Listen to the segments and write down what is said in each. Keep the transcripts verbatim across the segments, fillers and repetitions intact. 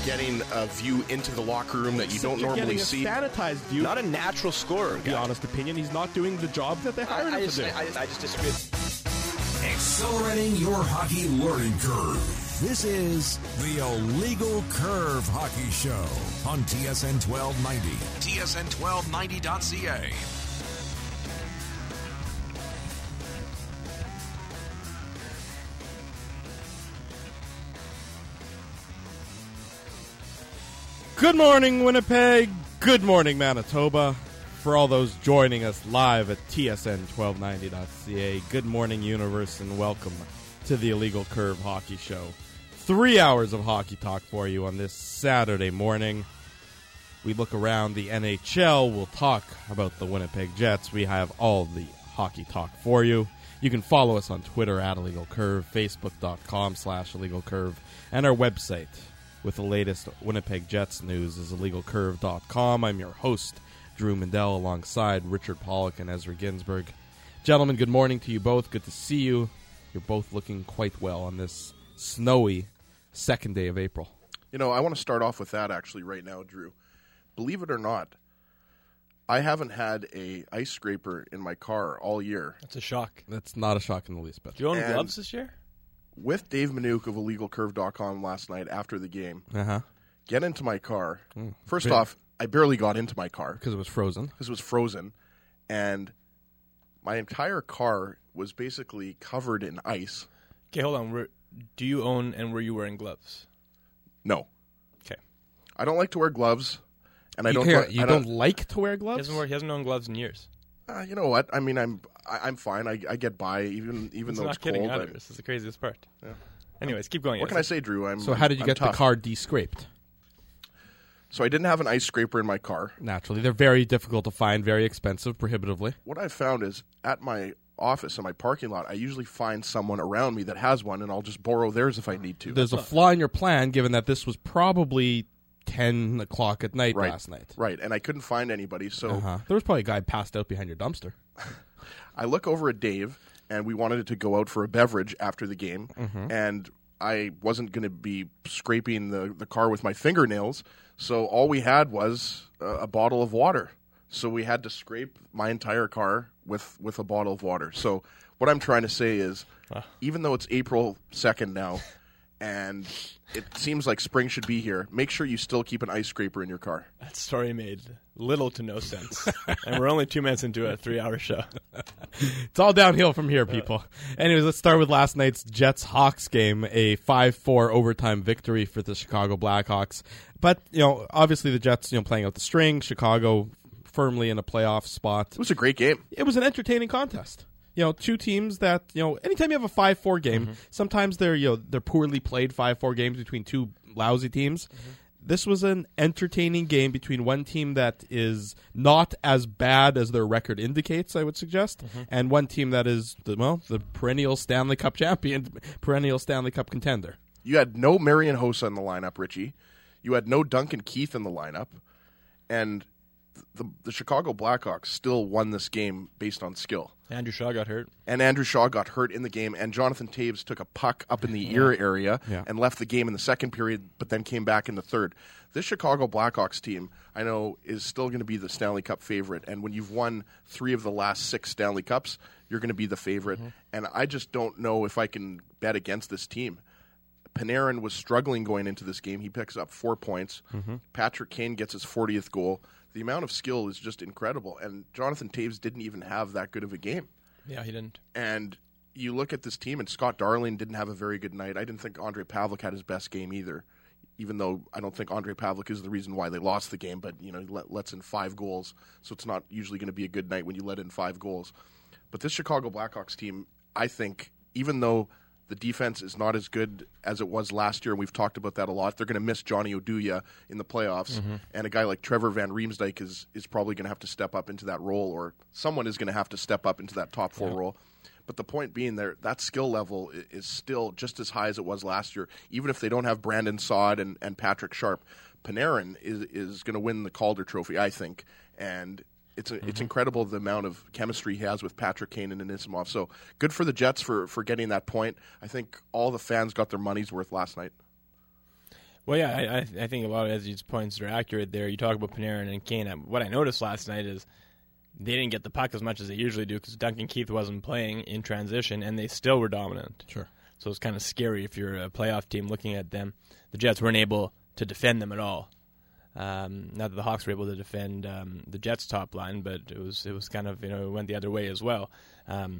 getting a view into the locker room that you don't You're normally getting a see. sanitized view. Not a natural scorer. To be honest opinion, he's not doing the job that they hired I, I him just, to do. I, I just disagree. Accelerating your hockey learning curve. This is the Illegal Curve Hockey Show on T S N twelve ninety. T S N twelve ninety dot C A. Good morning, Winnipeg. Good morning, Manitoba. For all those joining us live at T S N twelve ninety dot C A, good morning, universe, and welcome to the Illegal Curve Hockey Show. Three hours of hockey talk for you on this Saturday morning. We look around the N H L. We'll talk about the Winnipeg Jets. We have all the hockey talk for you. You can follow us on Twitter at Illegal Curve, Facebook.com slash Illegal Curve, and our website with the latest Winnipeg Jets news is illegal curve dot com. I'm your host, Drew Mandel, alongside Richard Pollock and Ezra Ginsburg. Gentlemen, good morning to you both. Good to see you. You're both looking quite well on this snowy second day of April. You know, I want to start off with that actually right now, Drew. Believe it or not, I haven't had a ice scraper in my car all year. That's a shock. That's not a shock in the least bit. Do you own And gloves this year? With Dave Minuk of illegal curve dot com last night after the game, Uh-huh. get into my car. Mm. First Big. off, I barely got into my car Because it was frozen. because it was frozen, and my entire car was basically covered in ice. Okay, hold on. Were, do you own and were you wearing gloves? No. Okay. I don't like to wear gloves, and I you don't. can't- I you don't, don't like to wear He gloves? hasn't, worn, he hasn't owned gloves in years. Uh, you know what? I mean, I'm I, I'm fine. I, I get by even even He's though not it's kidding cold. either. I'm- This is the craziest part. Yeah. Anyways, keep going. What can I say, Drew? I'm So how did you I'm get tough. the car de-scraped? So I didn't have an ice scraper in my car. Naturally. They're very difficult to find, very expensive, prohibitively. What I found is at my office in my parking lot, I usually find someone around me that has one, and I'll just borrow theirs if I need to. There's a flaw in your plan, given that this was probably ten o'clock at night Right. last night. Right, and I couldn't find anybody, so Uh-huh. There was probably a guy passed out behind your dumpster. I look over at Dave, and we wanted to go out for a beverage after the game, Mm-hmm. and I wasn't going to be scraping the, the car with my fingernails, so all we had was a, a bottle of water. So we had to scrape my entire car with, with a bottle of water. So what I'm trying to say is, even though it's April second now, and it seems like spring should be here, make sure you still keep an ice scraper in your car. That story made little to no sense. And we're only two minutes into a three-hour show. It's all downhill from here, people. Anyways, let's start with last night's Jets-Hawks game, a five four overtime victory for the Chicago Blackhawks. But, you know, obviously the Jets, you know, playing out the string, Chicago firmly in a playoff spot. It was a great game. It was an entertaining contest. You know, two teams that, you know, anytime you have a five four game, Mm-hmm. sometimes they're, you know, they're poorly played five four games between two lousy teams. Mm-hmm. This was an entertaining game between one team that is not as bad as their record indicates, I would suggest, Mm-hmm. and one team that is, the, well, the perennial Stanley Cup champion, perennial Stanley Cup contender. You had no Marian Hossa in the lineup, Richie. You had no Duncan Keith in the lineup. And the, the Chicago Blackhawks still won this game based on skill. Andrew Shaw got hurt. And Andrew Shaw got hurt in the game, and Jonathan Taves took a puck up in the ear area Yeah. and left the game in the second period, but then came back in the third. This Chicago Blackhawks team, I know, is still going to be the Stanley Cup favorite, and when you've won three of the last six Stanley Cups, you're going to be the favorite. Mm-hmm. And I just don't know if I can bet against this team. Panarin was struggling going into this game. He picks up four points. Mm-hmm. Patrick Kane gets his fortieth goal. The amount of skill is just incredible, and Jonathan Taves didn't even have that good of a game. Yeah, he didn't. And you look at this team, and Scott Darling didn't have a very good night. I didn't think Andre Pavlik had his best game either, even though I don't think Andre Pavlik is the reason why they lost the game. But, you know, he let, lets in five goals, so it's not usually going to be a good night when you let in five goals. But this Chicago Blackhawks team, I think, even though the defense is not as good as it was last year, and we've talked about that a lot, they're going to miss Johnny Oduya in the playoffs, Mm-hmm. and a guy like Trevor Van Riemsdyk is, is probably going to have to step up into that role, or someone is going to have to step up into that top four Yeah. role. But the point being, there that skill level i- is still just as high as it was last year, even if they don't have Brandon Saad and, and Patrick Sharp. Panarin is, is going to win the Calder Trophy, I think, and It's a, Mm-hmm. it's incredible the amount of chemistry he has with Patrick Kane and Anisimov. So good for the Jets for, for getting that point. I think all the fans got their money's worth last night. Well, yeah, I, I I think a lot of Ezzy's points are accurate there. You talk about Panarin and Kane. What I noticed last night is they didn't get the puck as much as they usually do because Duncan Keith wasn't playing in transition, and they still were dominant. Sure. So it's kind of scary if you're a playoff team looking at them. The Jets weren't able to defend them at all. Um, not that the Hawks were able to defend um, the Jets' top line, but it was it was kind of, you know, it went the other way as well. Um,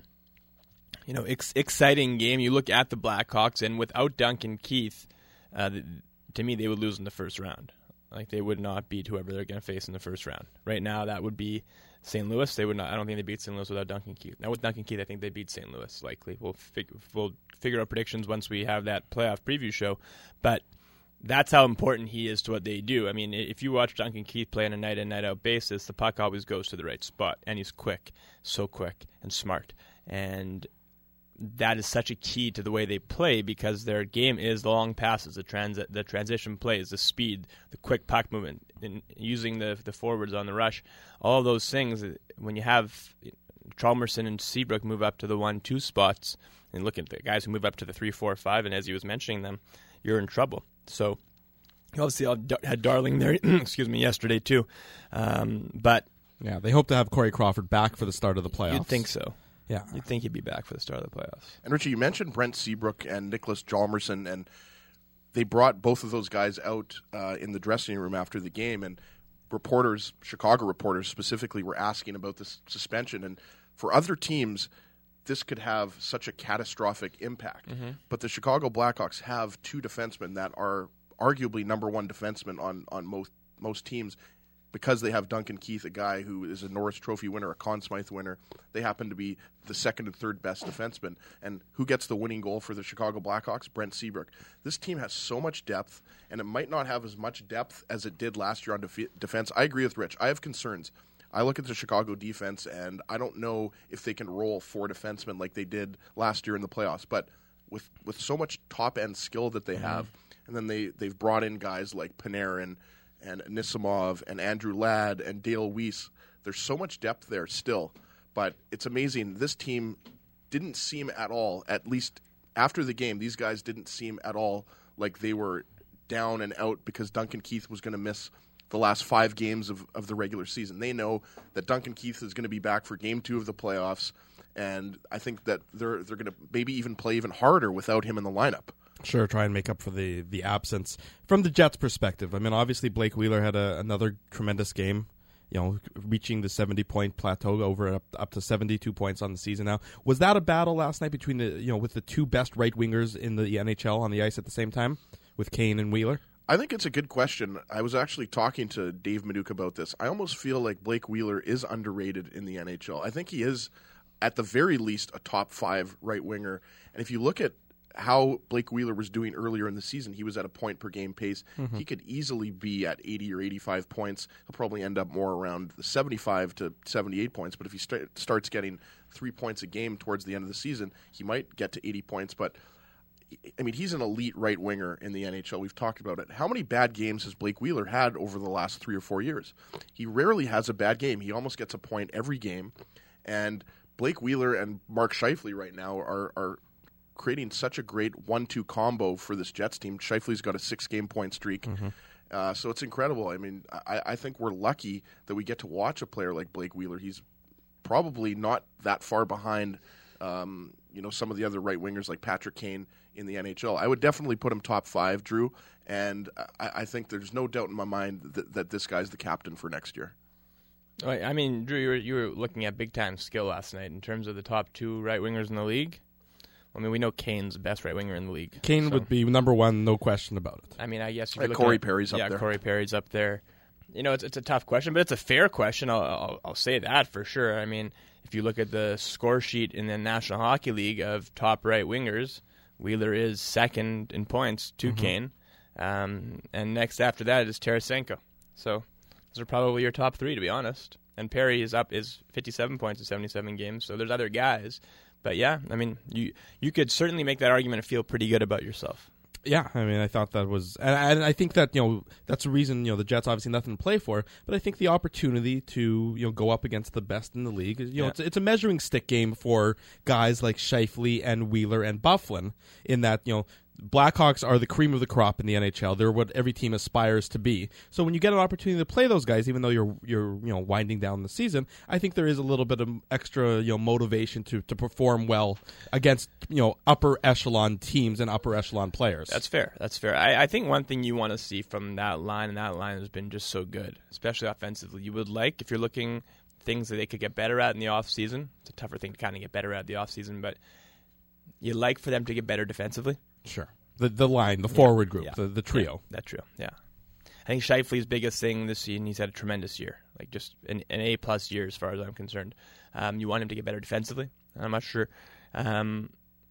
you know, ex- exciting game. You look at the Blackhawks, and without Duncan Keith, uh, the, to me, they would lose in the first round. Like, they would not beat whoever they're going to face in the first round. Right now, that would be Saint Louis. They would not. I don't think they beat Saint Louis without Duncan Keith. Now with Duncan Keith, I think they beat Saint Louis likely. We'll fig- we'll figure out predictions once we have that playoff preview show. But that's how important he is to what they do. I mean, if you watch Duncan Keith play on a night in, night out basis, the puck always goes to the right spot, and he's quick, so quick and smart. And that is such a key to the way they play because their game is the long passes, the trans the transition plays, the speed, the quick puck movement, and using the the forwards on the rush. All those things, when you have Chalmerson and Seabrook move up to the one two spots, and look at the guys who move up to the three, four, five, and as he was mentioning them, you're in trouble. So you obviously had Darling there, excuse me, yesterday too. Um, but yeah, they hope to have Corey Crawford back for the start of the playoffs. You'd think so. Yeah, you'd think he'd be back for the start of the playoffs. And Richie, you mentioned Brent Seabrook and Nicholas Chalmerson, and they brought both of those guys out uh, in the dressing room after the game, and reporters, Chicago reporters specifically, were asking about this suspension. And for other teams, this could have such a catastrophic impact. Mm-hmm. But the Chicago Blackhawks have two defensemen that are arguably number one defensemen on, on most most teams. Because they have Duncan Keith, a guy who is a Norris Trophy winner, a Conn Smythe winner, they happen to be the second and third best defenseman. And who gets the winning goal for the Chicago Blackhawks? Brent Seabrook. This team has so much depth, and it might not have as much depth as it did last year on def- defense. I agree with Rich. I have concerns. I look at the Chicago defense, and I don't know if they can roll four defensemen like they did last year in the playoffs. But with with so much top-end skill that they have, mm-hmm. and then they, they've brought in guys like Panarin and Anisimov and Andrew Ladd and Dale Weiss. There's so much depth there still, but it's amazing. This team didn't seem at all, at least after the game, these guys didn't seem at all like they were down and out because Duncan Keith was going to miss the last five games of, of the regular season. They know that Duncan Keith is going to be back for game two of the playoffs, and I think that they're they're going to maybe even play even harder without him in the lineup. Sure, try and make up for the, the absence. From the Jets' perspective, I mean, obviously Blake Wheeler had a, another tremendous game, you know, reaching the seventy-point plateau over up, up to seventy-two points on the season now. Was that a battle last night between the, you know, with the two best right wingers in the N H L on the ice at the same time, with Kane and Wheeler? I think it's a good question. I was actually talking to Dave Maduka about this. I almost feel like Blake Wheeler is underrated in the N H L. I think he is, at the very least, a top five right winger. And if you look at how Blake Wheeler was doing earlier in the season, he was at a point per game pace. Mm-hmm. He could easily be at eighty or eighty-five points. He'll probably end up more around the seventy-five to seventy-eight points. But if he st- starts getting three points a game towards the end of the season, he might get to eighty points. But I mean, he's an elite right winger in the N H L. We've talked about it. How many bad games has Blake Wheeler had over the last three or four years? He rarely has a bad game. He almost gets a point every game. And Blake Wheeler and Mark Scheifele right now are are creating such a great one two combo for this Jets team. Scheifele's got a six-game point streak. Mm-hmm. Uh, so it's incredible. I mean, I, I think we're lucky that we get to watch a player like Blake Wheeler. He's probably not that far behind um, you know, some of the other right wingers like Patrick Kane in the N H L. I would definitely put him top five, Drew, and I, I think there's no doubt in my mind that, that this guy's the captain for next year. I mean, Drew, you were, you were looking at big-time skill last night in terms of the top two right wingers in the league. I mean, we know Kane's the best right winger in the league. Kane so. would be number one, no question about it. I mean, I guess if right, you look Corey at, Perry's up yeah, there. Yeah, Corey Perry's up there. You know, it's it's a tough question, but it's a fair question. I'll, I'll I'll say that for sure. I mean, if you look at the score sheet in the National Hockey League of top right wingers, Wheeler is second in points to mm-hmm. Kane, um, and next after that is Tarasenko. So those are probably your top three, to be honest. And Perry is up is fifty-seven points in seventy-seven games. So there's other guys. But yeah, I mean, you you could certainly make that argument and feel pretty good about yourself. Yeah, I mean, I thought that was, and I think that, you know, that's the reason, you know, the Jets obviously nothing to play for, but I think the opportunity to, you know, go up against the best in the league, you know, yeah. it's, it's a measuring stick game for guys like Scheifele and Wheeler and Byfuglien in that, you know, Blackhawks are the cream of the crop in the N H L. They're what every team aspires to be. So when you get an opportunity to play those guys, even though you're you're you know winding down the season, I think there is a little bit of extra you know motivation to, to perform well against you know upper echelon teams and upper echelon players. That's fair. That's fair. I, I think one thing you want to see from that line, and that line has been just so good, especially offensively. You would like, if you're looking things that they could get better at in the off season. It's a tougher thing to kind of get better at in the off season, but you like for them to get better defensively. Sure. The the line, the forward group, yeah. the, the trio. Yeah, that trio, yeah. I think Scheifele's biggest thing this season, he's had a tremendous year, like just an, an A-plus year as far as I'm concerned. Um, you want him to get better defensively. I'm not sure um,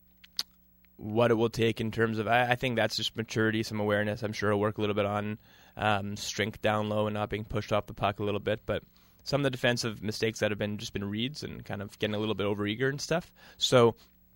what it will take in terms of, I, I think that's just maturity, some awareness. I'm sure he'll work a little bit on um, strength down low and not being pushed off the puck a little bit, but some of the defensive mistakes that have been just been reads and kind of getting a little bit overeager and stuff. So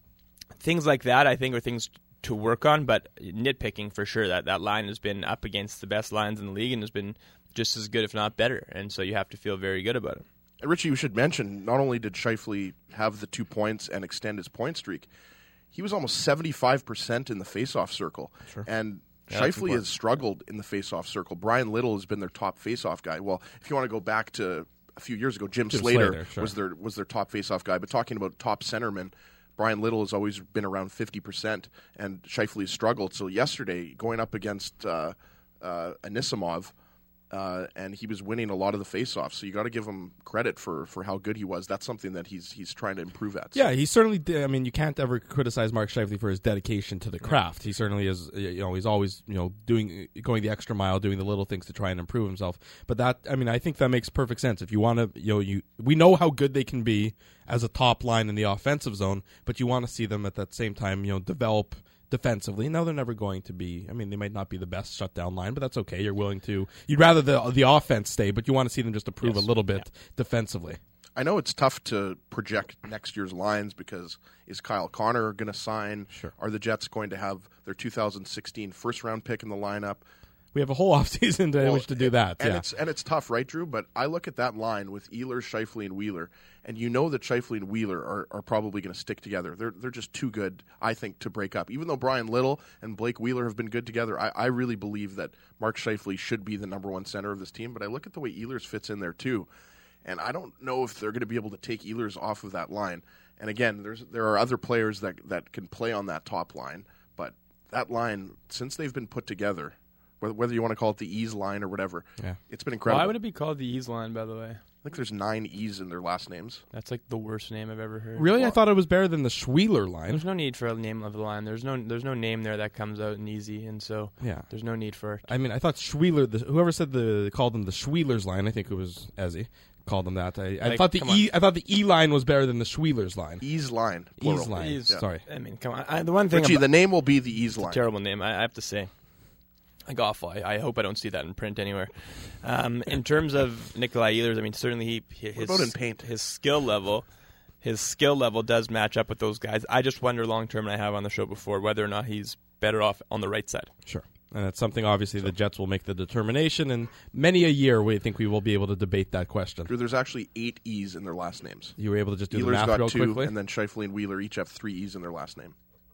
things like that, I think, are things to work on, but nitpicking for sure. That that line has been up against the best lines in the league and has been just as good, if not better. And so you have to feel very good about it. And Richie, you should mention, not only did Scheifele have the two points and extend his point streak, he was almost seventy-five percent in the faceoff circle. Sure. And yeah, Scheifele has struggled in the faceoff circle. Brian Little has been their top faceoff guy. Well, if you want to go back to a few years ago, Jim, Jim Slater, Slater sure. was their was their top faceoff guy. But talking about top centermen, Brian Little has always been around fifty percent, and Scheifele has struggled. So yesterday, going up against uh, uh, Anisimov, uh, and he was winning a lot of the faceoffs. So you got to give him credit for, for how good he was. That's something that he's he's trying to improve at. So. Yeah, he certainly did. I mean, you can't ever criticize Mark Scheifele for his dedication to the craft. He certainly is. You know, he's always you know doing going the extra mile, doing the little things to try and improve himself. But that, I mean, I think that makes perfect sense. If you want to, you know, you we know how good they can be as a top line in the offensive zone, but you want to see them at that same time, you know, develop defensively. Now they're never going to be, I mean, they might not be the best shutdown line, but that's okay. You're willing to, you'd rather the the offense stay, but you want to see them just improve yes. a little bit yeah. defensively. I know it's tough to project next year's lines because is Kyle Connor going to sign? Sure. Are the Jets going to have their two thousand sixteen first round pick in the lineup? We have a whole offseason to well, which to do that. And, yeah. it's, and it's tough, right, Drew? But I look at that line with Ehlers, Scheifele, and Wheeler, and you know that Scheifele and Wheeler are, are probably going to stick together. They're they're just too good, I think, to break up. Even though Brian Little and Blake Wheeler have been good together, I, I really believe that Mark Scheifele should be the number one center of this team. But I look at the way Ehlers fits in there, too, and I don't know if they're going to be able to take Ehlers off of that line. And again, there's there are other players that that can play on that top line, but that line, since they've been put together, whether you want to call it the Ease line or whatever, yeah. it's been incredible. Why would it be called the Ease line, by the way? I think there's nine E's in their last names. That's like the worst name I've ever heard. Really? Well, I thought it was better than the Schweiler line. There's no need for a name of the line. There's no there's no name there that comes out in easy, and so yeah. there's no need for it. I mean, I thought Schweiler, the, whoever said the called them the Schweilers line, I think it was Ezzy, called them that. I, I like, thought the E I thought the E line was better than the Schweilers line. Ease line. Plural. Ease line. Ease. Yeah. Sorry. I mean, come on. I, the one thing Richie, about, the name will be the Ease line. terrible name, I, I have to say. Like awful. I, I hope I don't see that in print anywhere. Um, in terms of Nikolai Ehlers, I mean, certainly he his what about in paint? his skill level, his skill level does match up with those guys. I just wonder long term, and I have on the show before, whether or not he's better off on the right side. Sure. And that's something, obviously, the Jets will make the determination, and many a year we think we will be able to debate that question. Drew, there's actually eight E's in their last names. You were able to just do Ehlers the math got real two, quickly? and then Scheifele and Wheeler each have three E's in their last name.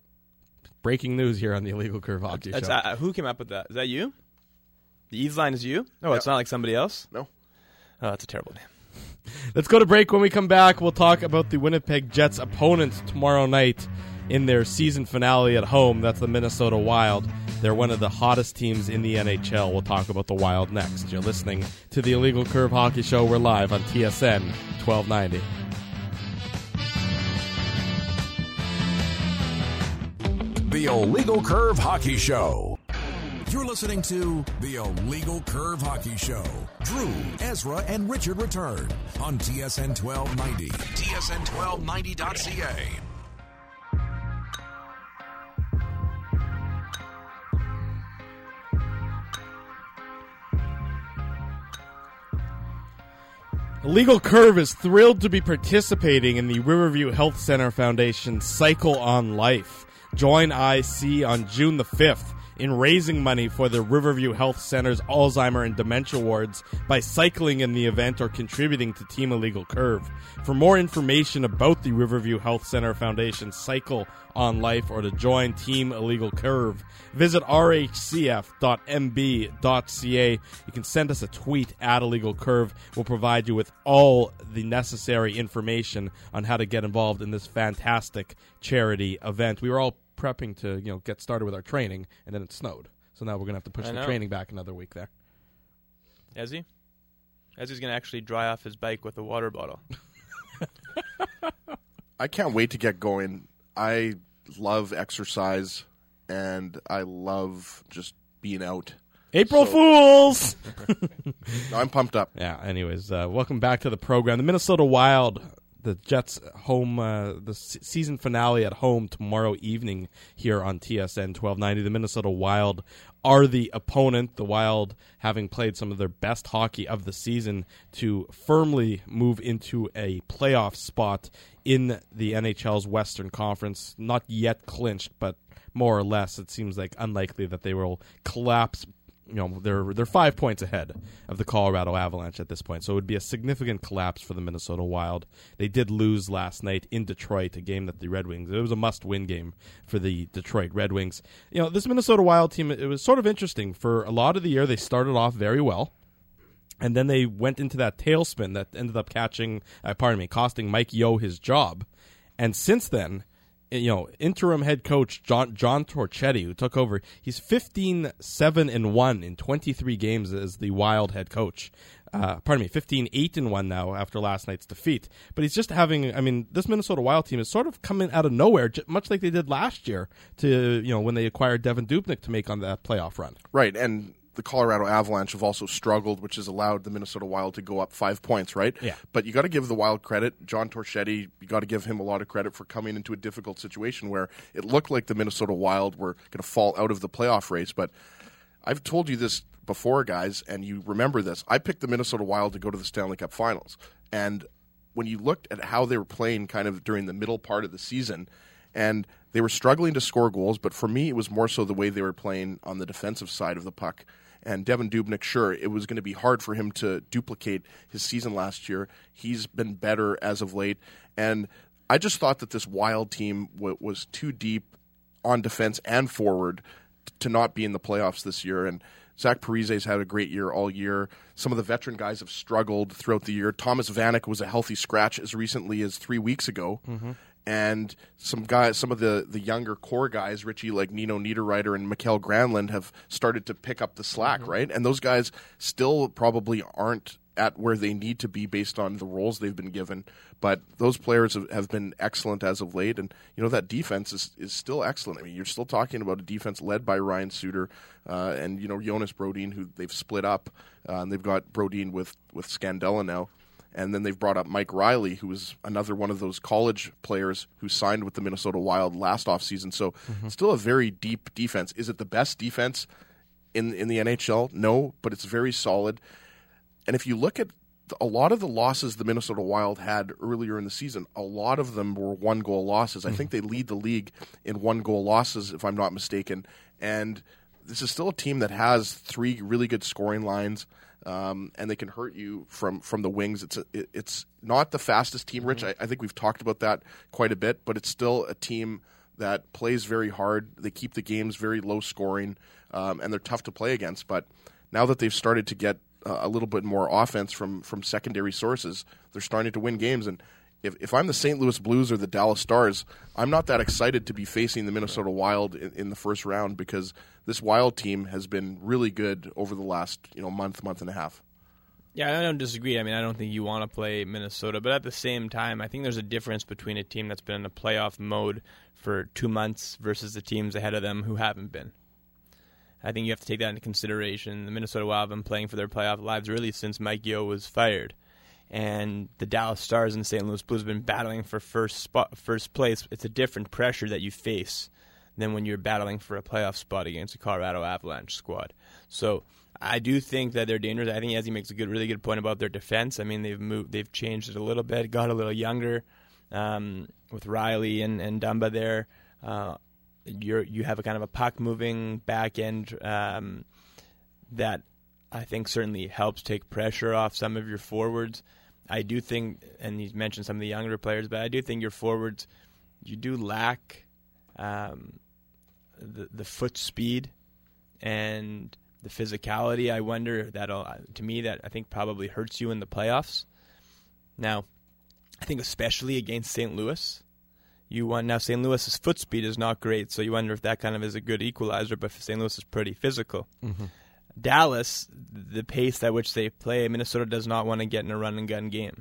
Breaking news here on the Illegal Curve Hockey That's, Show. uh, who came up with that? Is that you? The Ease line is you? No, Yep. it's not like somebody else? No. Oh, that's a terrible name. Let's go to break. When we come back, we'll talk about the Winnipeg Jets' opponents tomorrow night in their season finale at home. That's the Minnesota Wild. They're one of the hottest teams in the N H L. We'll talk about the Wild next. You're listening to the Illegal Curve Hockey Show. We're live on T S N twelve ninety. The Illegal Curve Hockey Show. You're listening to The Illegal Curve Hockey Show. Drew, Ezra, and Richard return on T S N twelve ninety. T S N twelve ninety dot C A. Illegal Curve is thrilled to be participating in the Riverview Health Center Foundation Cycle on Life. Join I C on June the fifth in raising money for the Riverview Health Center's Alzheimer and Dementia Wards by cycling in the event or contributing to Team Illegal Curve. For more information about the Riverview Health Center Foundation Cycle on Life or to join Team Illegal Curve, visit r h c f dot m b dot c a. You can send us a tweet at Illegal Curve. We'll provide you with all the necessary information on how to get involved in this fantastic charity event. We were all prepping to, you know, get started with our training, and then it snowed. So now we're going to have to push I the know. training back another week there. Ezzy? Ezzy's going to actually dry off his bike with a water bottle. I can't wait to get going. I love exercise, and I love just being out. April So- Fools! No, I'm pumped up. Yeah, anyways, uh, welcome back to the program. The Minnesota Wild, the Jets home, uh, the s- season finale at home tomorrow evening here on T S N twelve ninety. The Minnesota Wild are the opponent, the Wild having played some of their best hockey of the season to firmly move into a playoff spot in the N H L's Western Conference. Not yet clinched, but more or less it seems like unlikely that they will collapse. You know, they're they're five points ahead of the Colorado Avalanche at this point, so it would be a significant collapse for the Minnesota Wild. They did lose last night in Detroit, a game that the Red Wings, it was a must-win game for the Detroit Red Wings. You know, this Minnesota Wild team, it was sort of interesting. For a lot of the year, they started off very well, and then they went into that tailspin that ended up catching, uh, pardon me, costing Mike Yeo his job. And since then, you know, interim head coach John John Torchetti, who took over, he's fifteen seven and one in twenty-three games as the Wild head coach. Uh, pardon me, fifteen eight and one now after last night's defeat. But he's just having, I mean, this Minnesota Wild team is sort of coming out of nowhere, j- much like they did last year to, you know, when they acquired Devin Dubnyk to make on that playoff run. Right, and the Colorado Avalanche have also struggled, which has allowed the Minnesota Wild to go up five points, right? Yeah. But you got to give the Wild credit. John Torchetti, you got to give him a lot of credit for coming into a difficult situation where it looked like the Minnesota Wild were going to fall out of the playoff race. But I've told you this before, guys, and you remember this. I picked the Minnesota Wild to go to the Stanley Cup Finals. And when you looked at how they were playing kind of during the middle part of the season, and they were struggling to score goals, but for me it was more so the way they were playing on the defensive side of the puck. And Devin Dubnyk, sure, it was going to be hard for him to duplicate his season last year. He's been better as of late. And I just thought that this Wild team w- was too deep on defense and forward t- to not be in the playoffs this year. And Zach Parise's had a great year all year. Some of the veteran guys have struggled throughout the year. Thomas Vanek was a healthy scratch as recently as three weeks ago. Mm-hmm. And some guys, some of the, the younger core guys, Richie, like Nino Niederreiter and Mikael Granlund, have started to pick up the slack, mm-hmm. right? And those guys still probably aren't at where they need to be based on the roles they've been given. But those players have, have been excellent as of late. And, you know, that defense is, is still excellent. I mean, you're still talking about a defense led by Ryan Suter uh, and, you know, Jonas Brodin, who they've split up. Uh, and they've got Brodin with, with Scandella now. And then they've brought up Mike Riley, who was another one of those college players who signed with the Minnesota Wild last offseason. So mm-hmm. still a very deep defense. Is it the best defense in in the N H L? No, but it's very solid. And if you look at a lot of the losses the Minnesota Wild had earlier in the season, a lot of them were one-goal losses. Mm-hmm. I think they lead the league in one-goal losses, if I'm not mistaken. And this is still a team that has three really good scoring lines. Um, and they can hurt you from, from the wings. It's a, it, it's not the fastest team, Rich. I, I think we've talked about that quite a bit, but it's still a team that plays very hard. They keep the games very low scoring, um, and they're tough to play against. But now that they've started to get uh, a little bit more offense from, from secondary sources, they're starting to win games. And if, if I'm the Saint Louis Blues or the Dallas Stars, I'm not that excited to be facing the Minnesota Wild in, in the first round because this Wild team has been really good over the last you know month, month and a half. Yeah, I don't disagree. I mean, I don't think you want to play Minnesota, but at the same time, I think there's a difference between a team that's been in a playoff mode for two months versus the teams ahead of them who haven't been. I think you have to take that into consideration. The Minnesota Wild have been playing for their playoff lives really since Mike Yeo was fired. And the Dallas Stars and the Saint Louis Blues have been battling for first spot, first place. It's a different pressure that you face than when you're battling for a playoff spot against the Colorado Avalanche squad. So I do think that they're dangerous. I think Ezzy makes a good, really good point about their defense. I mean, they've moved, they've changed it a little bit, got a little younger um, with Riley and, and Dumba there. Uh, you're you have a kind of a puck moving back end um, that I think certainly helps take pressure off some of your forwards. I do think, and he's mentioned some of the younger players, but I do think your forwards, you do lack um, the the foot speed and the physicality. I wonder that'll, to me, that I think probably hurts you in the playoffs. Now, I think especially against Saint Louis, you won. Now Saint Louis's foot speed is not great, so you wonder if that kind of is a good equalizer. But Saint Louis is pretty physical. Mm-hmm. Dallas, the pace at which they play, Minnesota does not want to get in a run and gun game.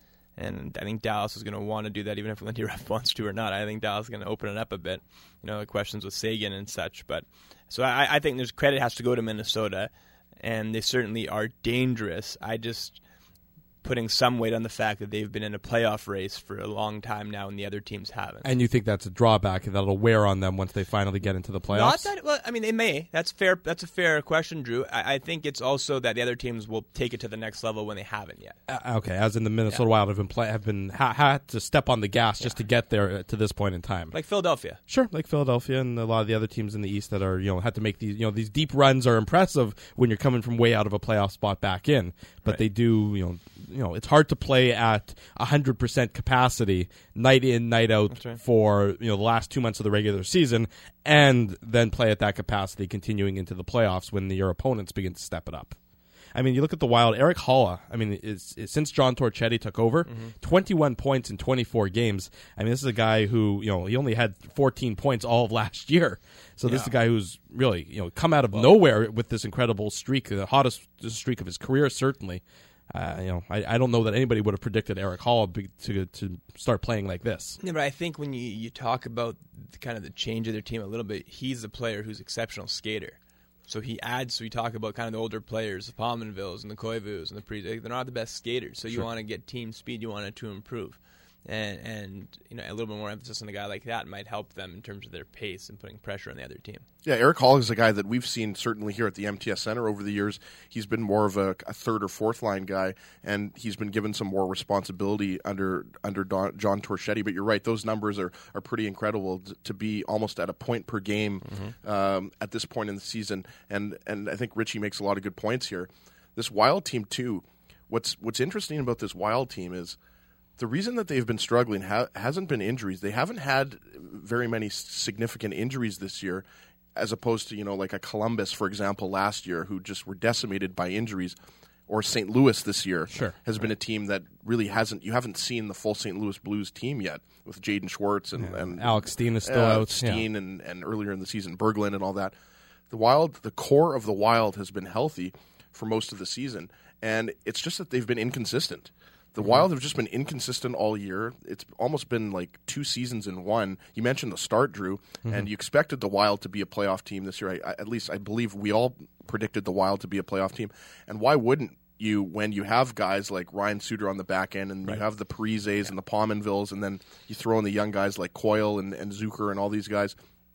And I think Dallas is going to want to do that, even if Lindy Ruff wants to or not. I think Dallas is going to open it up a bit. You know, the questions with Sagan and such. But so I, I think there's credit has to go to Minnesota, and they certainly are dangerous. I just putting some weight on the fact that they've been in a playoff race for a long time now, and the other teams haven't. And you think that's a drawback that'll wear on them once they finally get into the playoffs? Not that. Well, I mean, they may. That's fair. That's a fair question, Drew. I, I think it's also that the other teams will take it to the next level when they haven't yet. Uh, okay, as in the Minnesota yeah. Wild have been play, have been ha- had to step on the gas yeah. just to get there to this point in time. Like Philadelphia. Sure, like Philadelphia and a lot of the other teams in the East that are you know had to make these you know these deep runs are impressive when you're coming from way out of a playoff spot back in, but right. they do you know you know it's hard to play at one hundred percent capacity night in, night out right. for you know the last two months of the regular season and then play at that capacity continuing into the playoffs when the, your opponents begin to step it up. I mean, you look at the Wild, Erik Haula, I mean, is, is, since John Torchetti took over, mm-hmm. twenty-one points in twenty-four games. I mean, this is a guy who, you know, he only had fourteen points all of last year. So yeah. this is a guy who's really, you know, come out of well, nowhere with this incredible streak, the hottest streak of his career, certainly. Uh, you know, I, I don't know that anybody would have predicted Erik Haula to to start playing like this. Yeah, but I think when you, you talk about the, kind of the change of their team a little bit, he's a player who's an exceptional skater. So he adds, so we talk about kind of the older players, the Pominvilles and the Koivus and the Pre. They're not the best skaters, so you sure. want to get team speed, you want it to improve. And, and you know a little bit more emphasis on a guy like that might help them in terms of their pace and putting pressure on the other team. Yeah, Erik Haula is a guy that we've seen certainly here at the M T S Center over the years. He's been more of a, a third or fourth line guy, and he's been given some more responsibility under under Don, John Torchetti. But you're right; those numbers are, are pretty incredible to, to be almost at a point per game mm-hmm. um, at this point in the season. And and I think Richie makes a lot of good points here. This Wild team too. What's what's interesting about this Wild team is, the reason that they've been struggling ha- hasn't been injuries. They haven't had very many significant injuries this year, as opposed to, you know, like a Columbus, for example, last year, who just were decimated by injuries, or Saint Louis this year sure. has been a team that really hasn't – you haven't seen the full Saint Louis Blues team yet with Jaden Schwartz and, yeah. and – Alex Steen is still uh, out. Steen yeah. and, and earlier in the season, Berglund and all that. The Wild – the core of the Wild has been healthy for most of the season, and it's just that they've been inconsistent. The Wild have just been inconsistent all year. It's almost been like two seasons in one. You mentioned the start, Drew, mm-hmm. and you expected the Wild to be a playoff team this year. I, I, at least I believe we all predicted the Wild to be a playoff team. And why wouldn't you when you have guys like Ryan Suter on the back end and right. you have the Parises yeah. and the Pominvilles, and then you throw in the young guys like Coyle and, and Zucker and all these guys.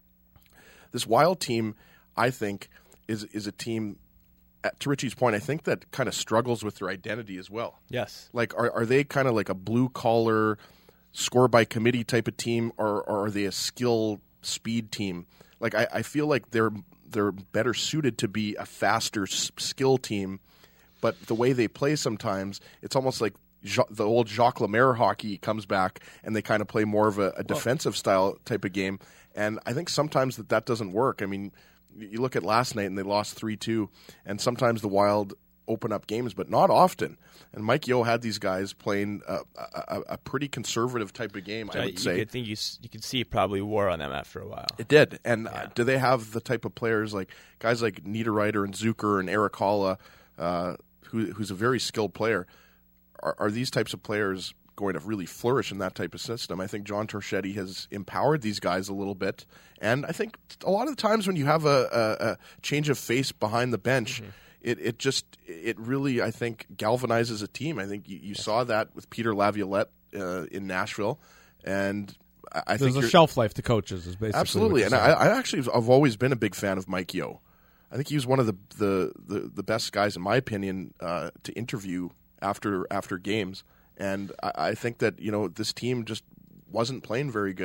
This Wild team, I think, is is a team – to Richie's point, I think that kind of struggles with their identity as well. Yes. Like, are are they kind of like a blue-collar, score-by-committee type of team, or, or are they a skill speed team? Like, I, I feel like they're they're better suited to be a faster s- skill team, but the way they play sometimes, it's almost like jo- the old Jacques Lemaire hockey comes back, and they kind of play more of a, a defensive-style type of game. And I think sometimes that that doesn't work. I mean, you look at last night and they lost three two, and sometimes the Wild open up games, but not often. And Mike Yeo had these guys playing a, a, a pretty conservative type of game, so I would you say. Could think you, you could see probably wore on them after a while. It did. And yeah. uh, do they have the type of players like guys like Niederreiter and Zucker and Erik Haula, uh, who, who's a very skilled player? Are, are these types of players going to really flourish in that type of system? I think John Torchetti has empowered these guys a little bit, and I think a lot of the times when you have a, a, a change of face behind the bench, mm-hmm. it, it just it really I think galvanizes a team. I think you, you yes. saw that with Peter Laviolette uh, in Nashville, and I, I there's think a shelf life to coaches is basically absolutely. And I, I actually I've always been a big fan of Mike Yeo. I think he was one of the the, the, the best guys in my opinion uh, to interview after after games. And I think that, you know, this team just wasn't playing very good,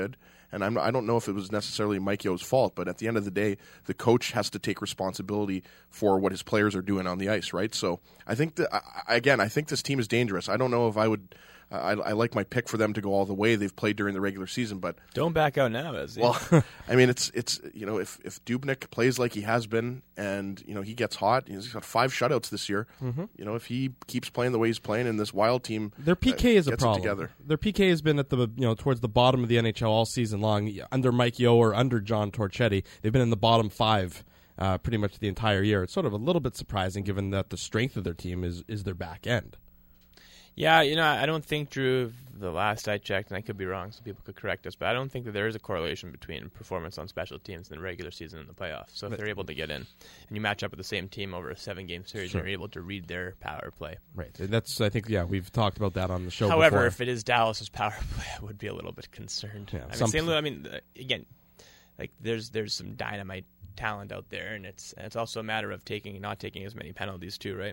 And I'm, I don't know if it was necessarily Mike Yeo's fault, but at the end of the day, the coach has to take responsibility for what his players are doing on the ice, right? So I think that, again, I think this team is dangerous. I don't know if I would. I, I like my pick for them to go all the way. They've played during the regular season, but don't back out now, as well. I mean, it's it's you know if if Dubnyk plays like he has been, and you know he gets hot, he's got five shutouts this year. Mm-hmm. You know, if he keeps playing the way he's playing, and this Wild team, their P K uh, is a problem. Together. Their P K has been at the you know towards the bottom of the N H L all season long under Mike Yeo or under John Torchetti. They've been in the bottom five uh, pretty much the entire year. It's sort of a little bit surprising given that the strength of their team is is their back end. Yeah, you know, I don't think, Drew, the last I checked, and I could be wrong, so people could correct us, but I don't think that there is a correlation between performance on special teams in the regular season and the playoffs. So if they're able to get in, and you match up with the same team over a seven-game series, sure. You're able to read their power play. Right. And that's, I think, yeah, we've talked about that on the show However, before. if it is Dallas's power play, I would be a little bit concerned. Yeah, I mean, Saint Louis, I mean, again, like there's there's some dynamite talent out there, and it's and it's also a matter of taking and not taking as many penalties too, right?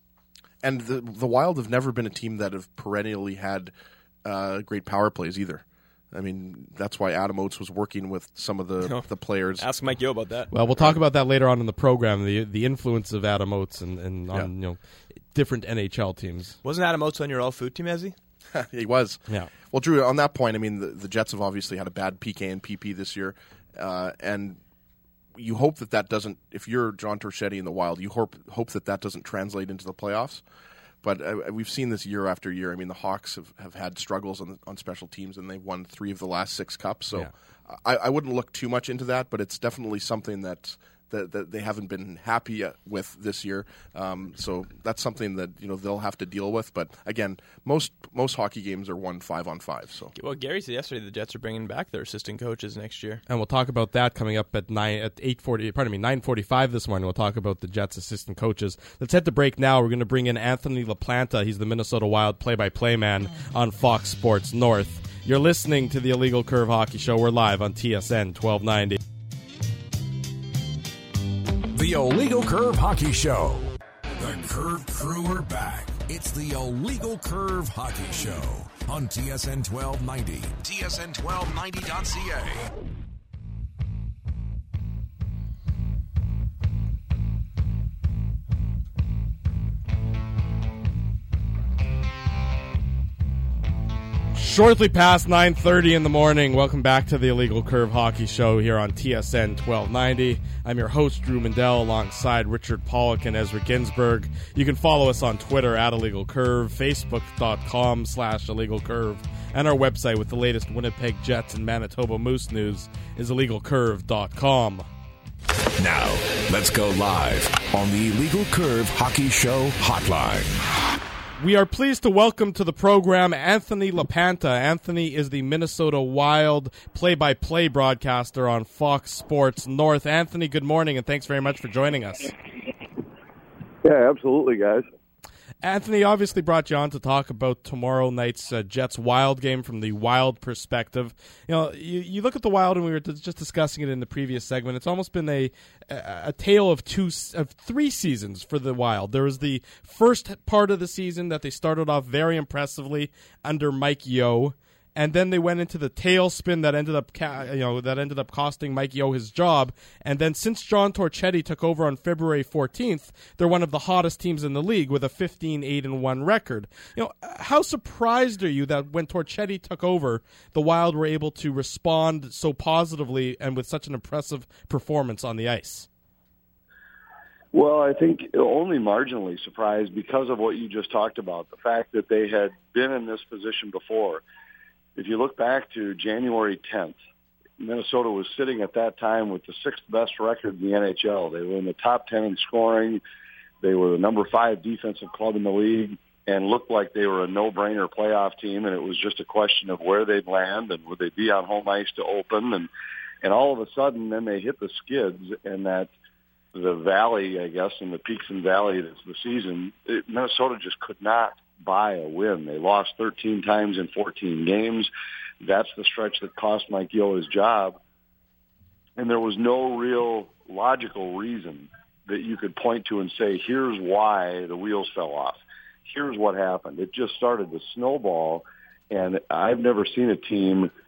And the the Wild have never been a team that have perennially had uh, great power plays either. I mean, that's why Adam Oates was working with some of the, no. the players. Ask Mike Yeo about that. Well, we'll talk about that later on in the program, the the influence of Adam Oates and, and on yeah. you know different N H L teams. Wasn't Adam Oates on your all-food team, has he? He was. Yeah. Well, Drew, on that point, I mean, the, the Jets have obviously had a bad P K and P P this year, uh, and you hope that that doesn't, if you're John Torchetti in the Wild, you hope hope that that doesn't translate into the playoffs. But uh, we've seen this year after year. I mean, the Hawks have, have had struggles on on special teams, and they've won three of the last six cups. So yeah. I, I wouldn't look too much into that, but it's definitely something that that, that they haven't been happy with this year. Um, so that's something that you know they'll have to deal with. But again, most most hockey games are won five on five. So well, Gary said yesterday the Jets are bringing back their assistant coaches next year, and we'll talk about that coming up at nine at eight forty. Pardon me, nine forty-five this morning. We'll talk about the Jets' assistant coaches. Let's head to break now. We're going to bring in Anthony LaPlanta. He's the Minnesota Wild play-by-play man on Fox Sports North. You're listening to the Illegal Curve Hockey Show. We're live on T S N twelve ninety. The Illegal Curve Hockey Show. The Curve Crew are back. It's the Illegal Curve Hockey Show on T S N twelve ninety. T S N twelve ninety dot C A. Shortly past nine thirty in the morning, welcome back to the Illegal Curve Hockey Show here on T S N twelve ninety. I'm your host, Drew Mandel, alongside Richard Pollock and Ezra Ginsburg. You can follow us on Twitter at Illegal Curve, Facebook.com slash Illegal Curve, and our website with the latest Winnipeg Jets and Manitoba Moose news is illegal curve dot com. Now, let's go live on the Illegal Curve Hockey Show hotline. We are pleased to welcome to the program Anthony LaPlanta. Anthony is the Minnesota Wild play-by-play broadcaster on Fox Sports North. Anthony, good morning, and thanks very much for joining us. Yeah, absolutely, guys. Anthony obviously brought you on to talk about tomorrow night's uh, Jets-Wild game from the Wild perspective. You know, you, you look at the Wild, and we were just discussing it in the previous segment. It's almost been a a, a tale of two of three seasons for the Wild. There was the first part of the season that they started off very impressively under Mike Yeo. And then they went into the tailspin that ended up, you know, that ended up costing Mike Yeo his job. And then since John Torchetti took over on February fourteenth, they're one of the hottest teams in the league with a fifteen eight and one record. You know, how surprised are you that when Torchetti took over, the Wild were able to respond so positively and with such an impressive performance on the ice? Well, I think only marginally surprised because of what you just talked about, the fact that they had been in this position before. If you look back to January tenth, Minnesota was sitting at that time with the sixth best record in the N H L. They were in the top ten in scoring. They were the number five defensive club in the league and looked like they were a no-brainer playoff team, and it was just a question of where they'd land and would they be on home ice to open. And, and all of a sudden, then they hit the skids, and that the valley, I guess, and the peaks and valleys of the season, it, Minnesota just could not buy a win. They lost thirteen times in fourteen games. That's the stretch that cost Mike Yeo his job. And there was no real logical reason that you could point to and say, here's why the wheels fell off. Here's what happened. It just started to snowball, and I've never seen a team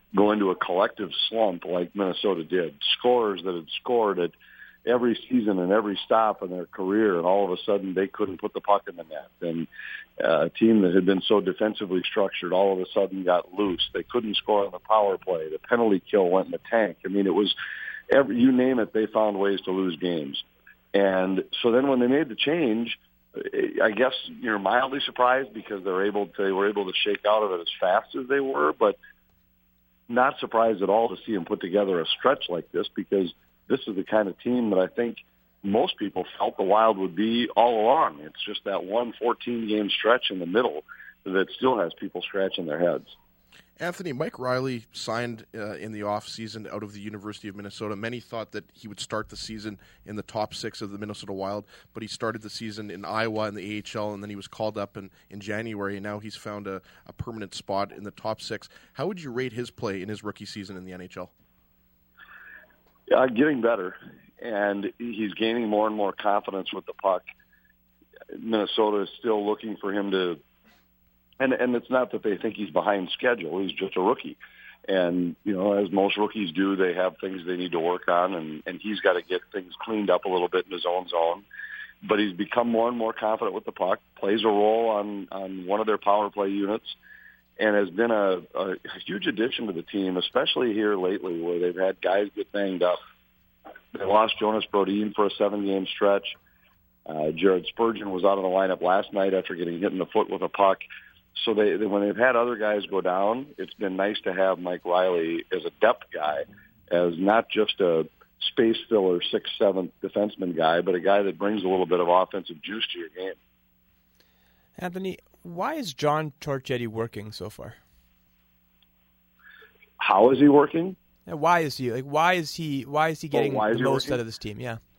go into a collective slump like Minnesota did. Scorers that had scored at every season and every stop in their career, and all of a sudden they couldn't put the puck in the net. And uh, a team that had been so defensively structured all of a sudden got loose. They couldn't score on the power play. The penalty kill went in the tank. I mean, it was, every, you name it, they found ways to lose games. And so then when they made the change, I guess you're mildly surprised because they're able to, they were able to shake out of it as fast as they were, but not surprised at all to see them put together a stretch like this, because this is the kind of team that I think most people felt the Wild would be all along. It's just that one fourteen-game stretch in the middle that still has people scratching their heads. Anthony, Mike Riley signed uh, in the offseason out of the University of Minnesota. Many thought that he would start the season in the top six of the Minnesota Wild, but he started the season in Iowa in the A H L, and then he was called up in, in January, and now he's found a, a permanent spot in the top six. How would you rate his play in his rookie season in the N H L? Uh, getting better, and he's gaining more and more confidence with the puck. Minnesota is still looking for him to, and and it's not that they think he's behind schedule. He's just a rookie, and you know, as most rookies do, they have things they need to work on, and and he's got to get things cleaned up a little bit in his own zone. But he's become more and more confident with the puck. Plays a role on on one of their power play units, and has been a, a huge addition to the team, especially here lately where they've had guys get banged up. They lost Jonas Brodin for a seven-game stretch. Uh, Jared Spurgeon was out of the lineup last night after getting hit in the foot with a puck. So they, they, when they've had other guys go down, it's been nice to have Mike Riley as a depth guy, as not just a space filler, sixth, seventh defenseman guy, but a guy that brings a little bit of offensive juice to your game. Anthony, why is John Torchetti working so far? How is he working? Yeah, why is he like? Why is he? Why is he getting oh, is the he most working? out of this team? Yeah.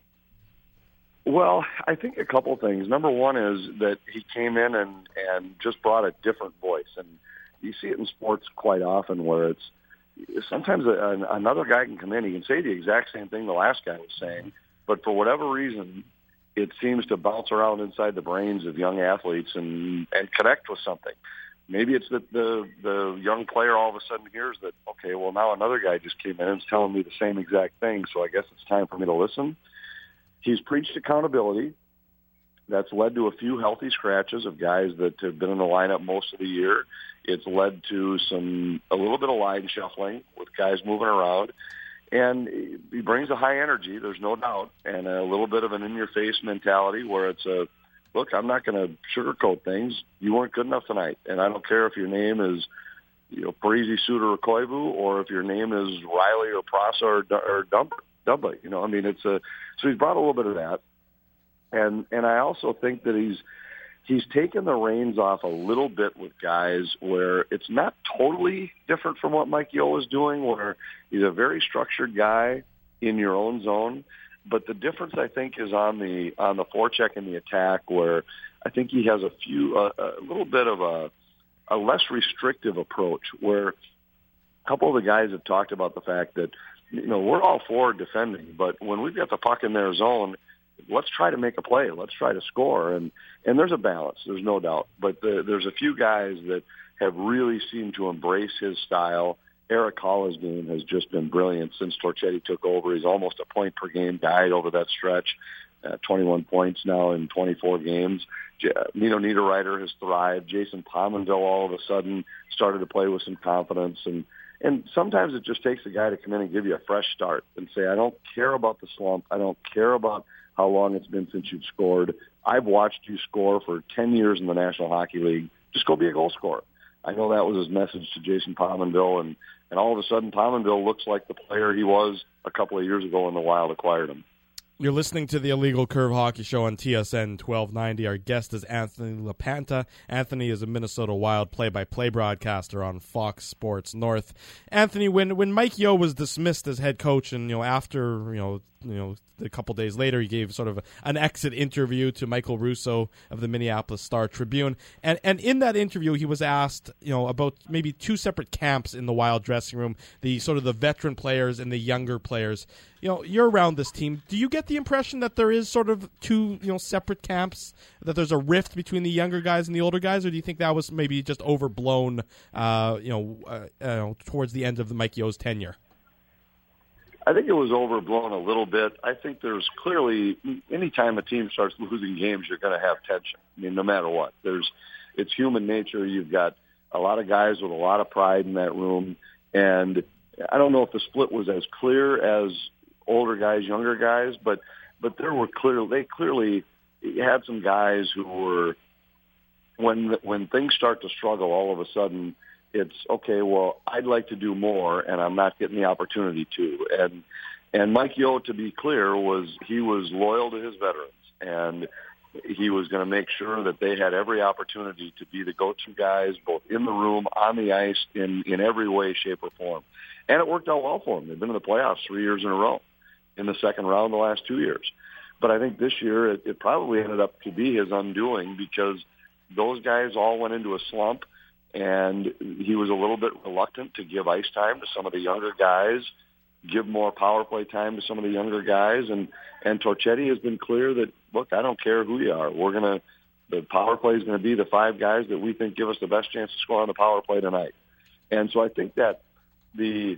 Well, I think a couple things. Number one is that he came in and, and just brought a different voice. And you see it in sports quite often where it's sometimes a, another guy can come in. He can say the exact same thing the last guy was saying, but for whatever reason, it seems to bounce around inside the brains of young athletes and, and connect with something. Maybe it's that the, the young player all of a sudden hears that, okay, well, now another guy just came in and is telling me the same exact thing, so I guess it's time for me to listen. He's preached accountability. That's led to a few healthy scratches of guys that have been in the lineup most of the year. It's led to some a little bit of line shuffling with guys moving around. And he brings a high energy, there's no doubt, and a little bit of an in-your-face mentality where it's a, look, I'm not going to sugarcoat things. You weren't good enough tonight. And I don't care if your name is, you know, Parisi, Suter, or Koivu, or if your name is Riley or Prasa or, or Dump. Dudley, you know, I mean, it's a, so he's brought a little bit of that. And, and I also think that he's, he's taken the reins off a little bit with guys where it's not totally different from what Mike Yeo is doing, where he's a very structured guy in your own zone. But the difference, I think, is on the, on the forecheck and the attack, where I think he has a few, uh, a little bit of a, a less restrictive approach, where a couple of the guys have talked about the fact that, you know, we're all for defending, but when we've got the puck in their zone, let's try to make a play. Let's try to score. And, and there's a balance, there's no doubt. But the, there's a few guys that have really seemed to embrace his style. Eric Halla's game has just been brilliant since Torchetti took over. He's almost a point-per-game guy over that stretch, uh, twenty-one points now in twenty-four games. J- Nino Niederreiter has thrived. Jason Pominville all of a sudden started to play with some confidence. And And sometimes it just takes a guy to come in and give you a fresh start and say, I don't care about the slump. I don't care about how long it's been since you've scored. I've watched you score for ten years in the National Hockey League. Just go be a goal scorer. I know that was his message to Jason Pominville, and, and all of a sudden Pominville looks like the player he was a couple of years ago when the Wild acquired him. You're listening to the Illegal Curve Hockey Show on T S N twelve ninety. Our guest is Anthony LaPanta. Anthony is a Minnesota Wild play-by-play broadcaster on Fox Sports North. Anthony, when when Mike Yeo was dismissed as head coach, and you know after you know you know, a couple days later, he gave sort of an exit interview to Michael Russo of the Minneapolis Star-Tribune. And and in that interview, he was asked, you know, about maybe two separate camps in the Wild dressing room, the sort of the veteran players and the younger players. You know, you're around this team. Do you get the impression that there is sort of two, you know, separate camps, that there's a rift between the younger guys and the older guys, or do you think that was maybe just overblown, uh, you know, uh, uh, towards the end of the Mike Yo's tenure? I think it was overblown a little bit. I think there's clearly, anytime a team starts losing games, you're going to have tension. I mean, no matter what. There's, it's human nature. You've got a lot of guys with a lot of pride in that room, and I don't know if the split was as clear as older guys, younger guys, but but there were clear, they clearly had some guys who were, when when things start to struggle, all of a sudden, it's, okay, well, I'd like to do more, and I'm not getting the opportunity to. And and Mike Yeo, to be clear, was he was loyal to his veterans, and he was going to make sure that they had every opportunity to be the go-to guys, both in the room, on the ice, in, in every way, shape, or form. And it worked out well for them. They've been in the playoffs three years in a row, in the second round the last two years. But I think this year it, it probably ended up to be his undoing, because those guys all went into a slump, and he was a little bit reluctant to give ice time to some of the younger guys, give more power play time to some of the younger guys. And, and Torchetti has been clear that, look, I don't care who you are. We're going to, the power play is going to be the five guys that we think give us the best chance to score on the power play tonight. And so I think that the,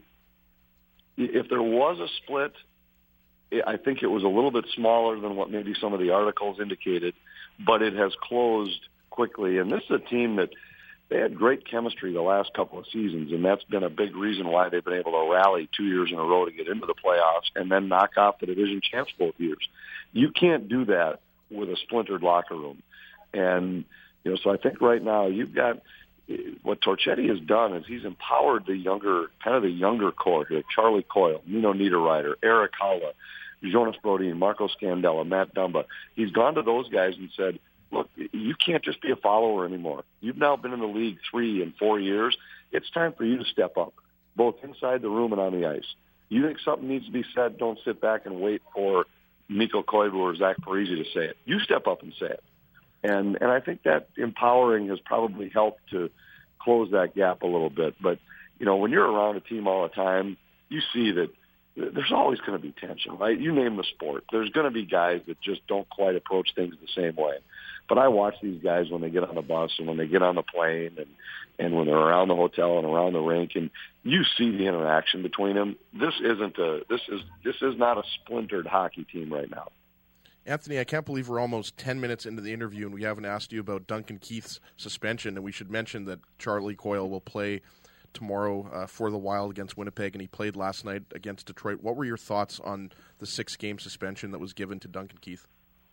if there was a split, I think it was a little bit smaller than what maybe some of the articles indicated, but it has closed quickly. And this is a team that they had great chemistry the last couple of seasons, and that's been a big reason why they've been able to rally two years in a row to get into the playoffs and then knock off the division champs both years. You can't do that with a splintered locker room. And, you know, so I think right now you've got, what Torchetti has done is he's empowered the younger, kind of the younger core here, Charlie Coyle, Nino Niederreiter, Eric Haula, Jonas Brodin, Marco Scandella, Matt Dumba. He's gone to those guys and said, look, you can't just be a follower anymore. You've now been in the league three and four years. It's time for you to step up, both inside the room and on the ice. You think something needs to be said, don't sit back and wait for Mikko Koivu or Zach Parise to say it. You step up and say it. And and I think that empowering has probably helped to close that gap a little bit. But, you know, when you're around a team all the time, you see that there's always going to be tension, right? You name the sport. There's going to be guys that just don't quite approach things the same way. But I watch these guys when they get on the bus and when they get on the plane and, and when they're around the hotel and around the rink, and you see the interaction between them. This isn't a this is this is not a splintered hockey team right now. Anthony, I can't believe we're almost ten minutes into the interview and we haven't asked you about Duncan Keith's suspension. And we should mention that Charlie Coyle will play tomorrow uh, for the Wild against Winnipeg, and he played last night against Detroit. What were your thoughts on the six-game suspension that was given to Duncan Keith?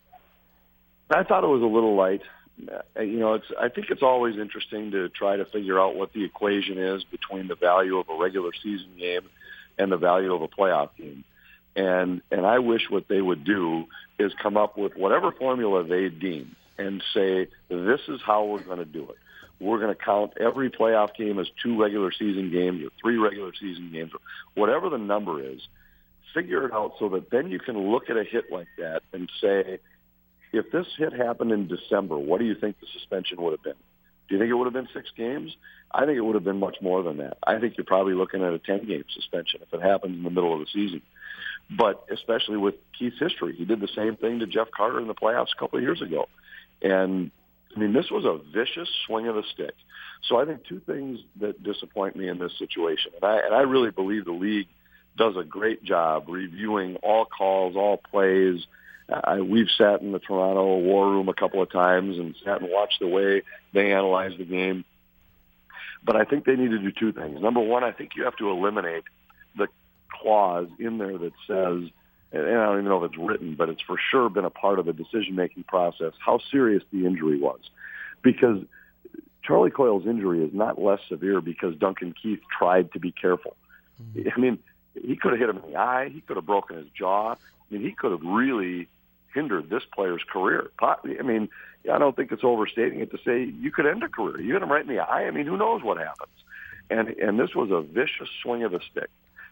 I thought it was a little light. Uh, you know, it's. I think it's always interesting to try to figure out what the equation is between the value of a regular season game and the value of a playoff game. And and I wish what they would do is come up with whatever formula they deem and say, this is how we're going to do it. We're going to count every playoff game as two regular season games or three regular season games, or whatever the number is. Figure it out so that then you can look at a hit like that and say, if this hit happened in December, what do you think the suspension would have been? Do you think it would have been six games? I think it would have been much more than that. I think you're probably looking at a ten-game suspension if it happens in the middle of the season. But especially with Keith's history, he did the same thing to Jeff Carter in the playoffs a couple of years ago. And, I mean, this was a vicious swing of the stick. So I think two things that disappoint me in this situation, and I, and I really believe the league does a great job reviewing all calls, all plays. Uh, we've sat in the Toronto war room a couple of times and sat and watched the way they analyze the game. But I think they need to do two things. Number one, I think you have to eliminate the clause in there that says, and I don't even know if it's written, but it's for sure been a part of the decision-making process, how serious the injury was. Because Charlie Coyle's injury is not less severe because Duncan Keith tried to be careful. Mm-hmm. I mean, he could have hit him in the eye. He could have broken his jaw. I mean, he could have really hindered this player's career. I mean, I don't think it's overstating it to say you could end a career. You hit him right in the eye. I mean, who knows what happens? And and this was a vicious swing of the stick.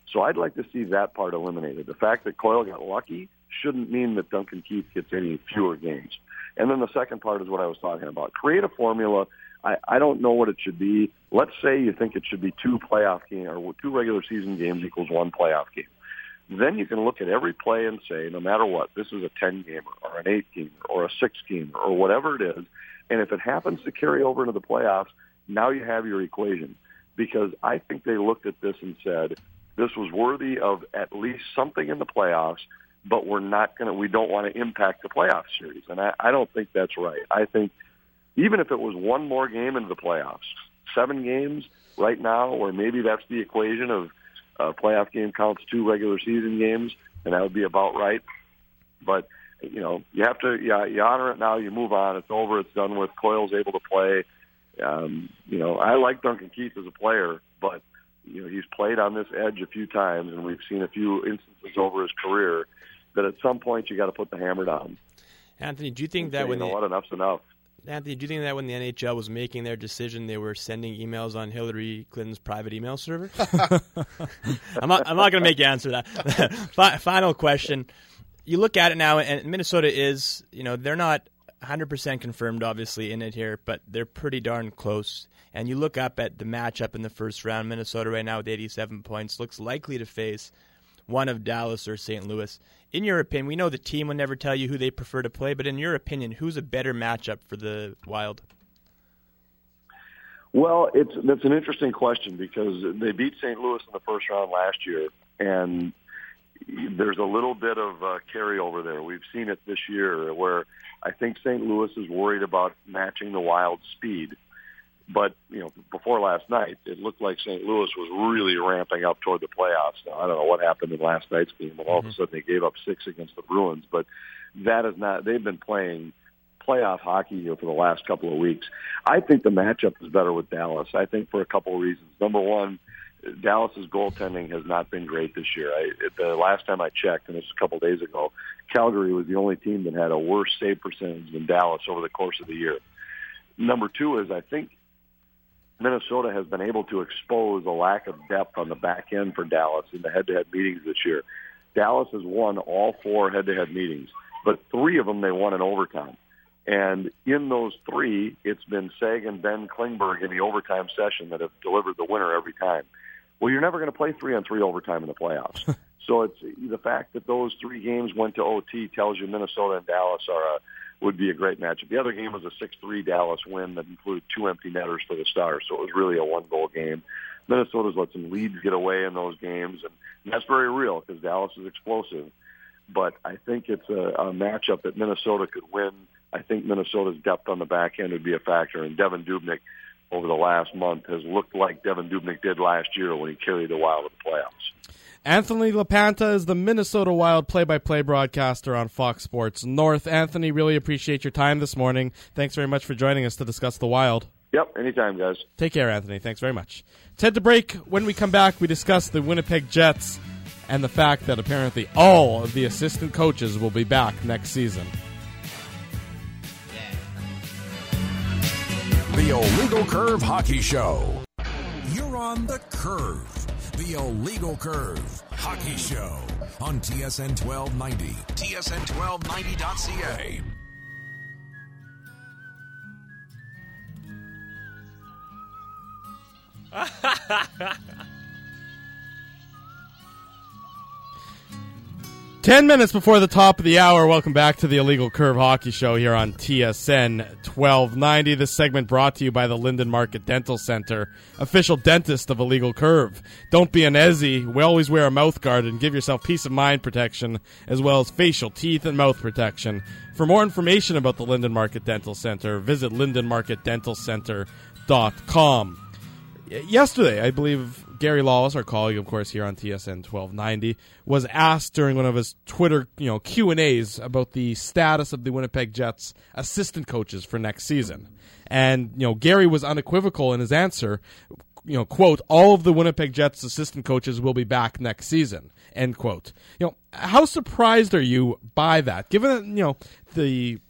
So I'd like to see that part eliminated. The fact that Coyle got lucky shouldn't mean that Duncan Keith gets any fewer games. And then the second part is what I was talking about. Create a formula. I, I don't know what it should be. Let's say you think it should be two playoff games or two regular season games equals one playoff game. Then you can look at every play and say, no matter what, this is a ten-gamer or an eight-gamer or a six-gamer or whatever it is. And if it happens to carry over into the playoffs, now you have your equation. Because I think they looked at this and said, this was worthy of at least something in the playoffs, but we're not going to, we don't want to impact the playoff series. And I, I don't think that's right. I think even if it was one more game into the playoffs, seven games right now, or maybe that's the equation of a playoff game counts two regular season games, and that would be about right. But, you know, you have to, yeah, you honor it now, you move on, it's over, it's done with. Coyle's able to play. Um, you know, I like Duncan Keith as a player, but, you know, he's played on this edge a few times, and we've seen a few instances over his career that at some point you got to put the hammer down. Anthony, do you think that say, when you know the, what, enough's enough? Anthony, do you think that when the N H L was making their decision, they were sending emails on Hillary Clinton's private email server? I'm not. I'm not going to make you answer that. Final question: you look at it now, and Minnesota is, you know, they're not one hundred percent confirmed, obviously, in it here, but they're pretty darn close. And you look up at the matchup in the first round. Minnesota right now with eighty-seven points looks likely to face one of Dallas or Saint Louis. In your opinion, we know the team will never tell you who they prefer to play, but in your opinion, who's a better matchup for the Wild? Well, it's that's an interesting question because they beat Saint Louis in the first round last year, and there's a little bit of uh, carryover there. We've seen it this year where I think Saint Louis is worried about matching the Wild's speed. But, you know, before last night, it looked like Saint Louis was really ramping up toward the playoffs. Now, I don't know what happened in last night's game, but all mm-hmm. of a sudden they gave up six against the Bruins. But that is not, they've been playing playoff hockey here for the last couple of weeks. I think the matchup is better with Dallas. I think for a couple of reasons. Number one, Dallas's goaltending has not been great this year. I, the last time I checked, and this was a couple of days ago, Calgary was the only team that had a worse save percentage than Dallas over the course of the year. Number two is I think Minnesota has been able to expose a lack of depth on the back end for Dallas in the head-to-head meetings this year. Dallas has won all four head-to-head meetings, but three of them they won in overtime. And in those three, it's been Sagan and Ben Klingberg in the overtime session that have delivered the winner every time. Well, you're never going to play three-on-three overtime in the playoffs. So it's the fact that those three games went to O T tells you Minnesota and Dallas are a would be a great matchup. The other game was a six three Dallas win that included two empty netters for the Stars, so it was really a one-goal game. Minnesota's let some leads get away in those games, and that's very real because Dallas is explosive. But I think it's a, a matchup that Minnesota could win. I think Minnesota's depth on the back end would be a factor, and Devin Dubnyk over the last month has looked like Devin Dubnyk did last year when he carried the Wild to the playoffs. Anthony LaPanta is the Minnesota Wild play-by-play broadcaster on Fox Sports North. Anthony, really appreciate your time this morning. Thanks very much for joining us to discuss the Wild. Yep, anytime, guys. Take care, Anthony. Thanks very much. Let's head to break. When we come back, we discuss the Winnipeg Jets and the fact that apparently all of the assistant coaches will be back next season. The Illegal Curve Hockey Show. You're on the curve. The Illegal Curve Hockey Show on T S N twelve ninety, T S N twelve ninety dot C A. Ten minutes before the top of the hour, welcome back to the Illegal Curve Hockey Show here on T S N twelve ninety. This segment brought to you by the Linden Market Dental Center, official dentist of Illegal Curve. Don't be an Ezzy. We always wear a mouth guard and give yourself peace of mind protection, as well as facial, teeth, and mouth protection. For more information about the Linden Market Dental Center, visit linden market dental center dot com. Yesterday, I believe Gary Lawless, our colleague, of course, here on T S N twelve ninety, was asked during one of his Twitter, you know, Q and A's about the status of the Winnipeg Jets assistant coaches for next season. And, you know, Gary was unequivocal in his answer, you know, quote, all of the Winnipeg Jets assistant coaches will be back next season, end quote. You know, how surprised are you by that, given that, you know, the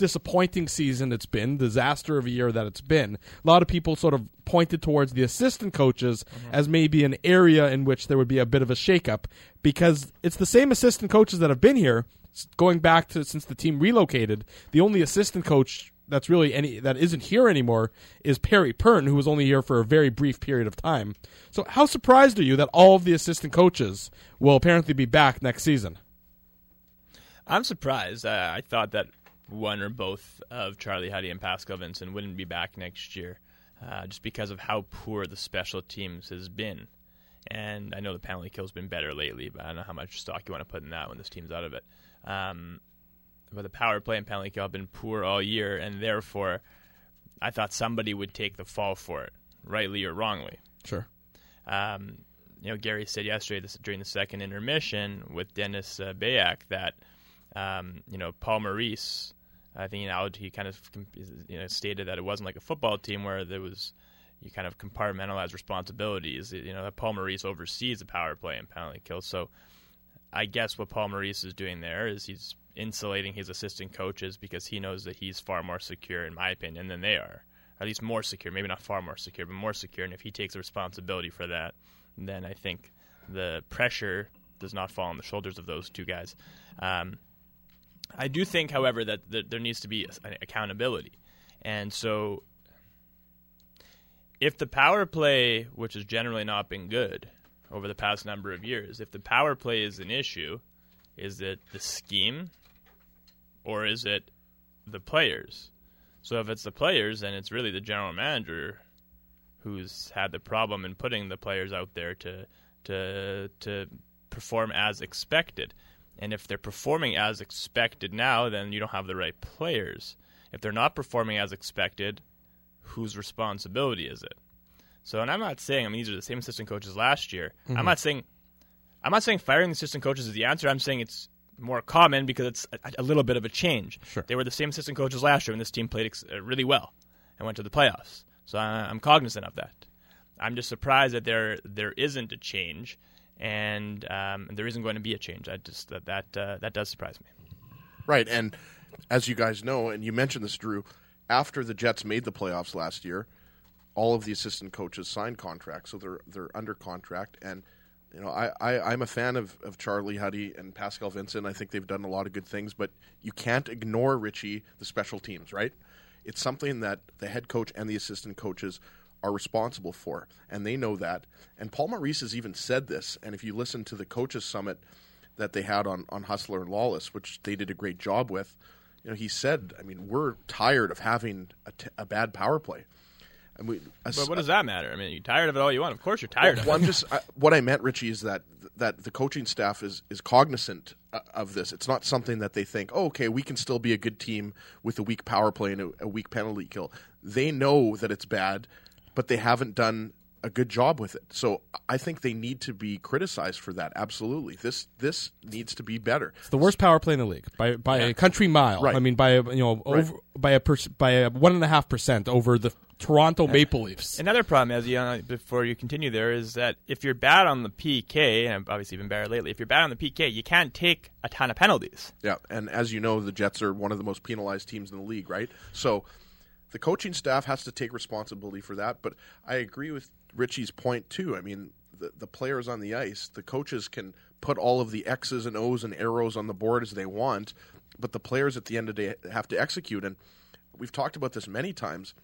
disappointing season it's been, disaster of a year that it's been, a lot of people sort of pointed towards the assistant coaches mm-hmm. as maybe an area in which there would be a bit of a shakeup, because it's the same assistant coaches that have been here going back to since the team relocated. The only assistant coach that's really any that isn't here anymore is Perry Pern, who was only here for a very brief period of time. So how surprised are you that all of the assistant coaches will apparently be back next season? I'm surprised. Uh, I thought that one or both of Charlie Huddy and Pascal Vincent wouldn't be back next year, uh, just because of how poor the special teams has been. And I know the penalty kill's been better lately, but I don't know how much stock you want to put in that when this team's out of it. Um, but the power play and penalty kill have been poor all year, and therefore I thought somebody would take the fall for it, rightly or wrongly. Sure. Um, you know, Gary said yesterday this, during the second intermission with Dennis uh, Bayak that, um, you know, Paul Maurice, I think, you know, he kind of you know, stated that it wasn't like a football team where there was you kind of compartmentalize responsibilities. You know, that Paul Maurice oversees the power play and penalty kill. So I guess what Paul Maurice is doing there is he's insulating his assistant coaches because he knows that he's far more secure, in my opinion, than they are. At least more secure, maybe not far more secure, but more secure. And if he takes the responsibility for that, then I think the pressure does not fall on the shoulders of those two guys. Um, I do think, however, that th- there needs to be an accountability. And so if the power play, which has generally not been good over the past number of years, if the power play is an issue, is it the scheme or is it the players? So if it's the players, then it's really the general manager who's had the problem in putting the players out there to to to perform as expected. And if they're performing as expected now, then you don't have the right players. If they're not performing as expected, whose responsibility is it? So, and I'm not saying, I mean, these are the same assistant coaches last year. Mm-hmm. I'm not saying, I'm not saying firing the assistant coaches is the answer. I'm saying it's more common because it's a, a little bit of a change. Sure. They were the same assistant coaches last year when this team played ex- uh, really well and went to the playoffs. So I, I'm cognizant of that. I'm just surprised that there there isn't a change, and um, there isn't going to be a change. I just that that uh, that does surprise me. Right, and as you guys know, and you mentioned this, Drew, after the Jets made the playoffs last year, all of the assistant coaches signed contracts, so they're they're under contract. And you know, I, I I'm a fan of, of Charlie Huddy and Pascal Vincent. I think they've done a lot of good things, but you can't ignore, Richie, the special teams, right? It's something that the head coach and the assistant coaches are responsible for, and they know that. And Paul Maurice has even said this, and if you listen to the coaches summit that they had on, on Hustler and Lawless, which they did a great job with, you know, he said, I mean, we're tired of having a, t- a bad power play. And we, a, but what does that matter? I mean, you're tired of it all you want. Of course you're tired well, of well, it. I'm just, I, what I meant, Richie, is that that the coaching staff is, is cognizant uh, of this. It's not something that they think, oh, okay, we can still be a good team with a weak power play and a, a weak penalty kill. They know that it's bad, but they haven't done a good job with it. So I think they need to be criticized for that. Absolutely. This this needs to be better. It's the worst power play in the league by by yeah. a country mile. Right. I mean, by a, you know over right. by a per, by a one and a half percent over the Toronto Maple Leafs. Another problem, as you uh, before you continue there, is that if you're bad on the P K, and obviously been better lately, if you're bad on the P K, you can't take a ton of penalties. Yeah, and as you know, the Jets are one of the most penalized teams in the league, right? So the coaching staff has to take responsibility for that. But I agree with Richie's point too. I mean, the the players on the ice, the coaches can put all of the X's and O's and arrows on the board as they want, but the players at the end of the day have to execute. And we've talked about this many times.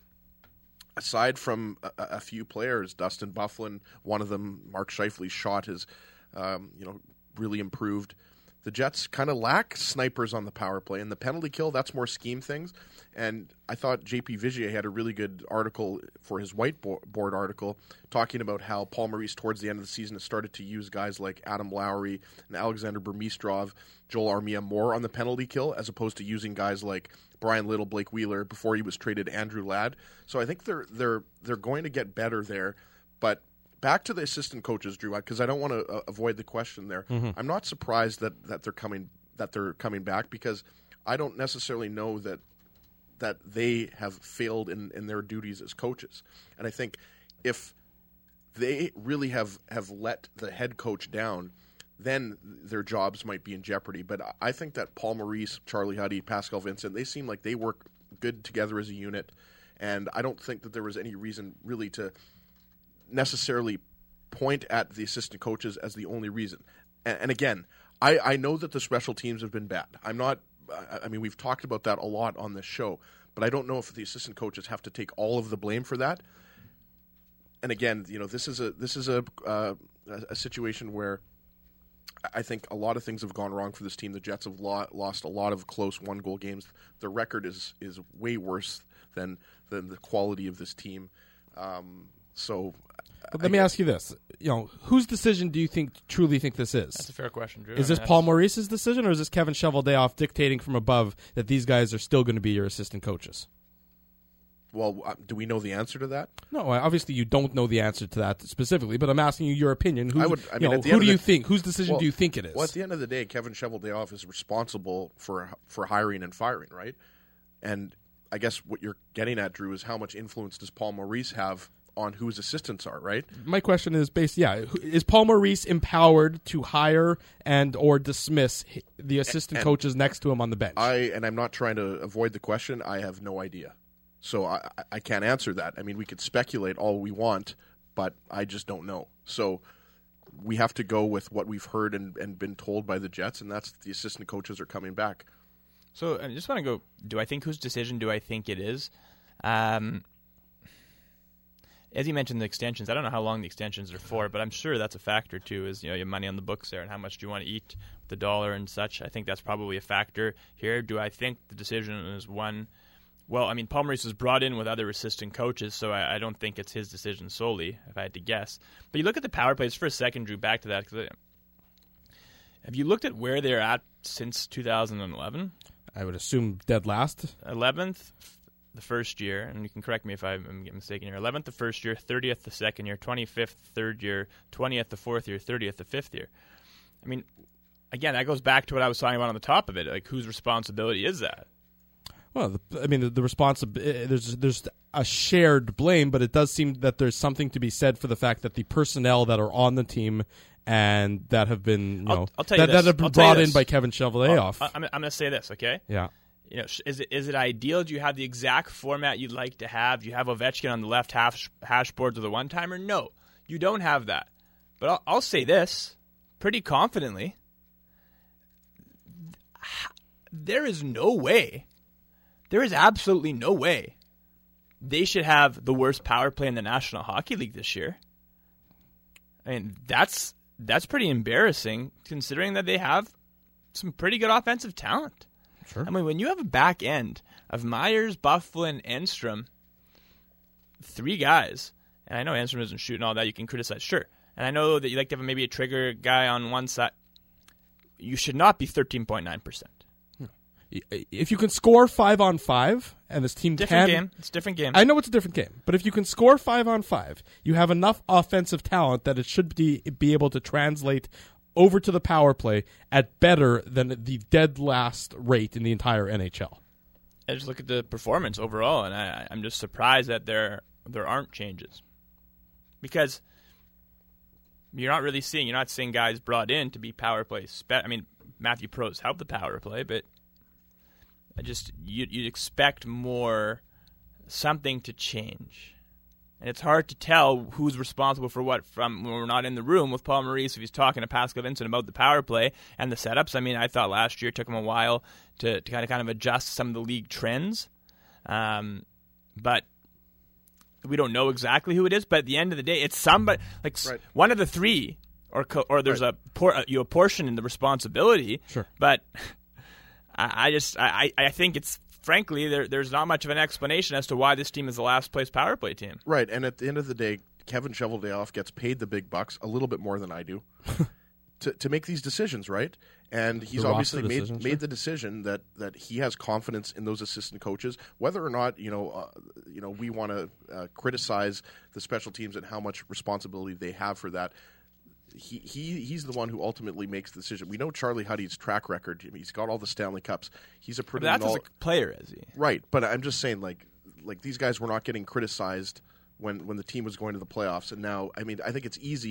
Aside from a, a few players, Dustin Byfuglien, one of them, Mark Scheifele's shot has, um, you know, really improved. The Jets kind of lack snipers on the power play, and the penalty kill, that's more scheme things. And I thought J P Vigier had a really good article for his whiteboard article talking about how Paul Maurice towards the end of the season has started to use guys like Adam Lowry and Alexander Burmistrov, Joel Armia more on the penalty kill as opposed to using guys like Brian Little, Blake Wheeler, before he was traded Andrew Ladd. So I think they're they're they're going to get better there. But back to the assistant coaches, Drew, because I don't want to uh, avoid the question there. Mm-hmm. I'm not surprised that, that they're coming that they're coming back because I don't necessarily know that that they have failed in, in their duties as coaches. And I think if they really have, have let the head coach down, then their jobs might be in jeopardy. But I think that Paul Maurice, Charlie Huddy, Pascal Vincent, they seem like they work good together as a unit, and I don't think that there was any reason really to necessarily point at the assistant coaches as the only reason. And, and again, I, I know that the special teams have been bad. I'm not, I mean, we've talked about that a lot on this show, but I don't know if the assistant coaches have to take all of the blame for that. And again, you know, this is a this is a uh, a situation where I think a lot of things have gone wrong for this team. The Jets have lo- lost a lot of close one-goal games. Their record is is way worse than than the quality of this team. Um, so, but let I, me ask you this: you know, whose decision do you think truly think this is? That's a fair question, Drew. Is I this mean, Paul Maurice's decision, or is this Kevin Cheveldayoff dictating from above that these guys are still going to be your assistant coaches? Well, uh, do we know the answer to that? No, obviously you don't know the answer to that specifically, but I'm asking you your opinion. Who, I would, I mean, you know, at the who end do you of the, think? Whose decision well, do you think it is? Well, at the end of the day, Kevin Cheveldayoff is responsible for for hiring and firing, right? And I guess what you're getting at, Drew, is how much influence does Paul Maurice have on who his assistants are, right? My question is based, yeah, is Paul Maurice empowered to hire and or dismiss the assistant and, coaches next to him on the bench? I and I'm not trying to avoid the question. I have no idea. So I, I can't answer that. I mean, we could speculate all we want, but I just don't know. So we have to go with what we've heard and, and been told by the Jets, and that's the assistant coaches are coming back. So I just want to go, do I think whose decision do I think it is? Um, as you mentioned, the extensions, I don't know how long the extensions are for, but I'm sure that's a factor too, is, you know, your money on the books there and how much do you want to eat with the dollar and such. I think that's probably a factor here. Do I think the decision is one... Well, I mean, Paul Maurice was brought in with other assistant coaches, so I, I don't think it's his decision solely, if I had to guess. But you look at the power plays for a second, Drew, back to that. Cause I, have you looked at where they're at since two thousand eleven? I would assume dead last. eleventh the first year, and you can correct me if I'm mistaken here. eleventh the first year, thirtieth the second year, twenty-fifth the third year, twentieth the fourth year, thirtieth the fifth year. I mean, again, that goes back to what I was talking about on the top of it. Like, whose responsibility is that? Well, the, I mean, the, the responsibility, there's there's a shared blame, but it does seem that there's something to be said for the fact that the personnel that are on the team and that have been, you I'll, know, I'll tell that, you that have been I'll brought in by Kevin Cheveldayoff. I'm, I'm going to say this, okay? Yeah. You know, is it is it ideal? Do you have the exact format you'd like to have? Do you have Ovechkin on the left hash, hash board with a one-timer? No, you don't have that. But I'll, I'll say this pretty confidently. There is no way, there is absolutely no way they should have the worst power play in the National Hockey League this year. I mean, that's that's pretty embarrassing considering that they have some pretty good offensive talent. Sure. I mean, when you have a back end of Myers, Byfuglien, Enstrom, three guys, and I know Enstrom isn't shooting all that, you can criticize, sure. And I know that you like to have maybe a trigger guy on one side. You should not be thirteen point nine percent. If you can score five on five, and this team different can... game. It's a different game. I know it's a different game, but if you can score five on five, you have enough offensive talent that it should be, be able to translate over to the power play at better than the dead last rate in the entire N H L. I just look at the performance overall, and I, I'm just surprised that there there aren't changes. Because you're not really seeing, you're not seeing guys brought in to be power play. Spe- I mean, Matthew Pro's helped the power play, but I just, you, you'd expect more, something to change. And it's hard to tell who's responsible for what from when we're not in the room with Paul Maurice if he's talking to Pascal Vincent about the power play and the setups. I mean, I thought last year it took him a while to, to kind of kind of adjust some of the league trends. Um, but we don't know exactly who it is. But at the end of the day, it's somebody, like right. one of the three, or co- or there's right. a, por- you know, a portion in the responsibility. Sure. But I, I just I, I think it's. Frankly, there, there's not much of an explanation as to why this team is the last place power play team. Right, and at the end of the day, Kevin Cheveldayoff gets paid the big bucks, a little bit more than I do, to to make these decisions, right? And he's the obviously made decisions, made sure. the decision that, that he has confidence in those assistant coaches, whether or not you know uh, you know we want to uh, criticize the special teams and how much responsibility they have for that. He, he he's the one who ultimately makes the decision. We know Charlie Huddy's track record. I mean, he's got all the Stanley Cups. He's a pretty but that's null- as a player, is he? Right, but I'm just saying, like like these guys were not getting criticized when, when the team was going to the playoffs, and now I mean I think it's easy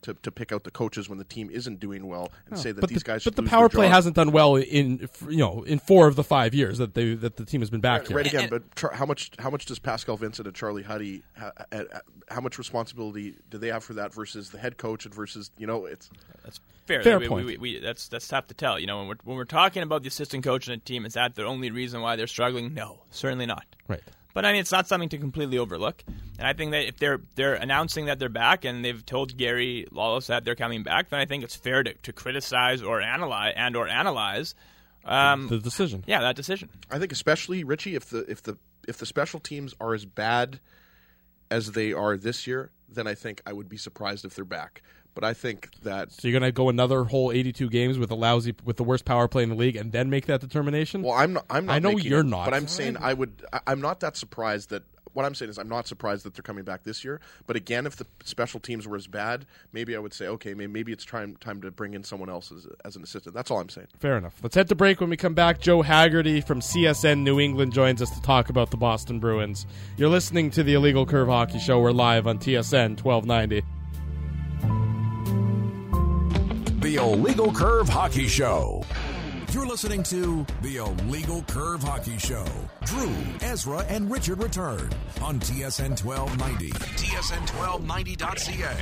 to, to pick out the coaches when the team isn't doing well and Oh, say that but these the, guys. But should the lose power their play job. hasn't done well in you know in four of the five years that they that the team has been back Right, here. right again, but Char- how much how much does Pascal Vincent and Charlie Huddy ha- uh, uh, how much responsibility do they have for that versus the head coach and versus you know it's That's fair. Fair we, point. We, we, we, that's that's tough to tell. You know, when we're when we're talking about the assistant coach and a team, is that the only reason why they're struggling? No, certainly not. Right. But I mean, it's not something to completely overlook. And I think that if they're they're announcing that they're back and they've told Gary Lawless that they're coming back, then I think it's fair to, to criticize or analyze and or analyze. Um, The decision. yeah, that decision. I think especially Richie if the if the if the special teams are as bad as they are this year, then I think I would be surprised if they're back. But I think that So you're going to go another whole eighty-two games with a lousy with the worst power play in the league and then make that determination? well, I'm not. I'm not I know making you're it, not. but I'm saying I would. I, I'm not that surprised that. What I'm saying is I'm not surprised that they're coming back this year. But again, if the special teams were as bad, maybe I would say, okay, maybe, maybe it's time time to bring in someone else as, as an assistant. That's all I'm saying. Fair enough. Let's head to break. When we come back, Joe Haggerty from C S N New England joins us to talk about the Boston Bruins. You're listening to the Illegal Curve Hockey Show. We're live on T S N twelve ninety. The Illegal Curve Hockey Show. You're listening to The Illegal Curve Hockey Show. Drew, Ezra, and Richard return on T S N twelve ninety. T S N twelve ninety dot C A.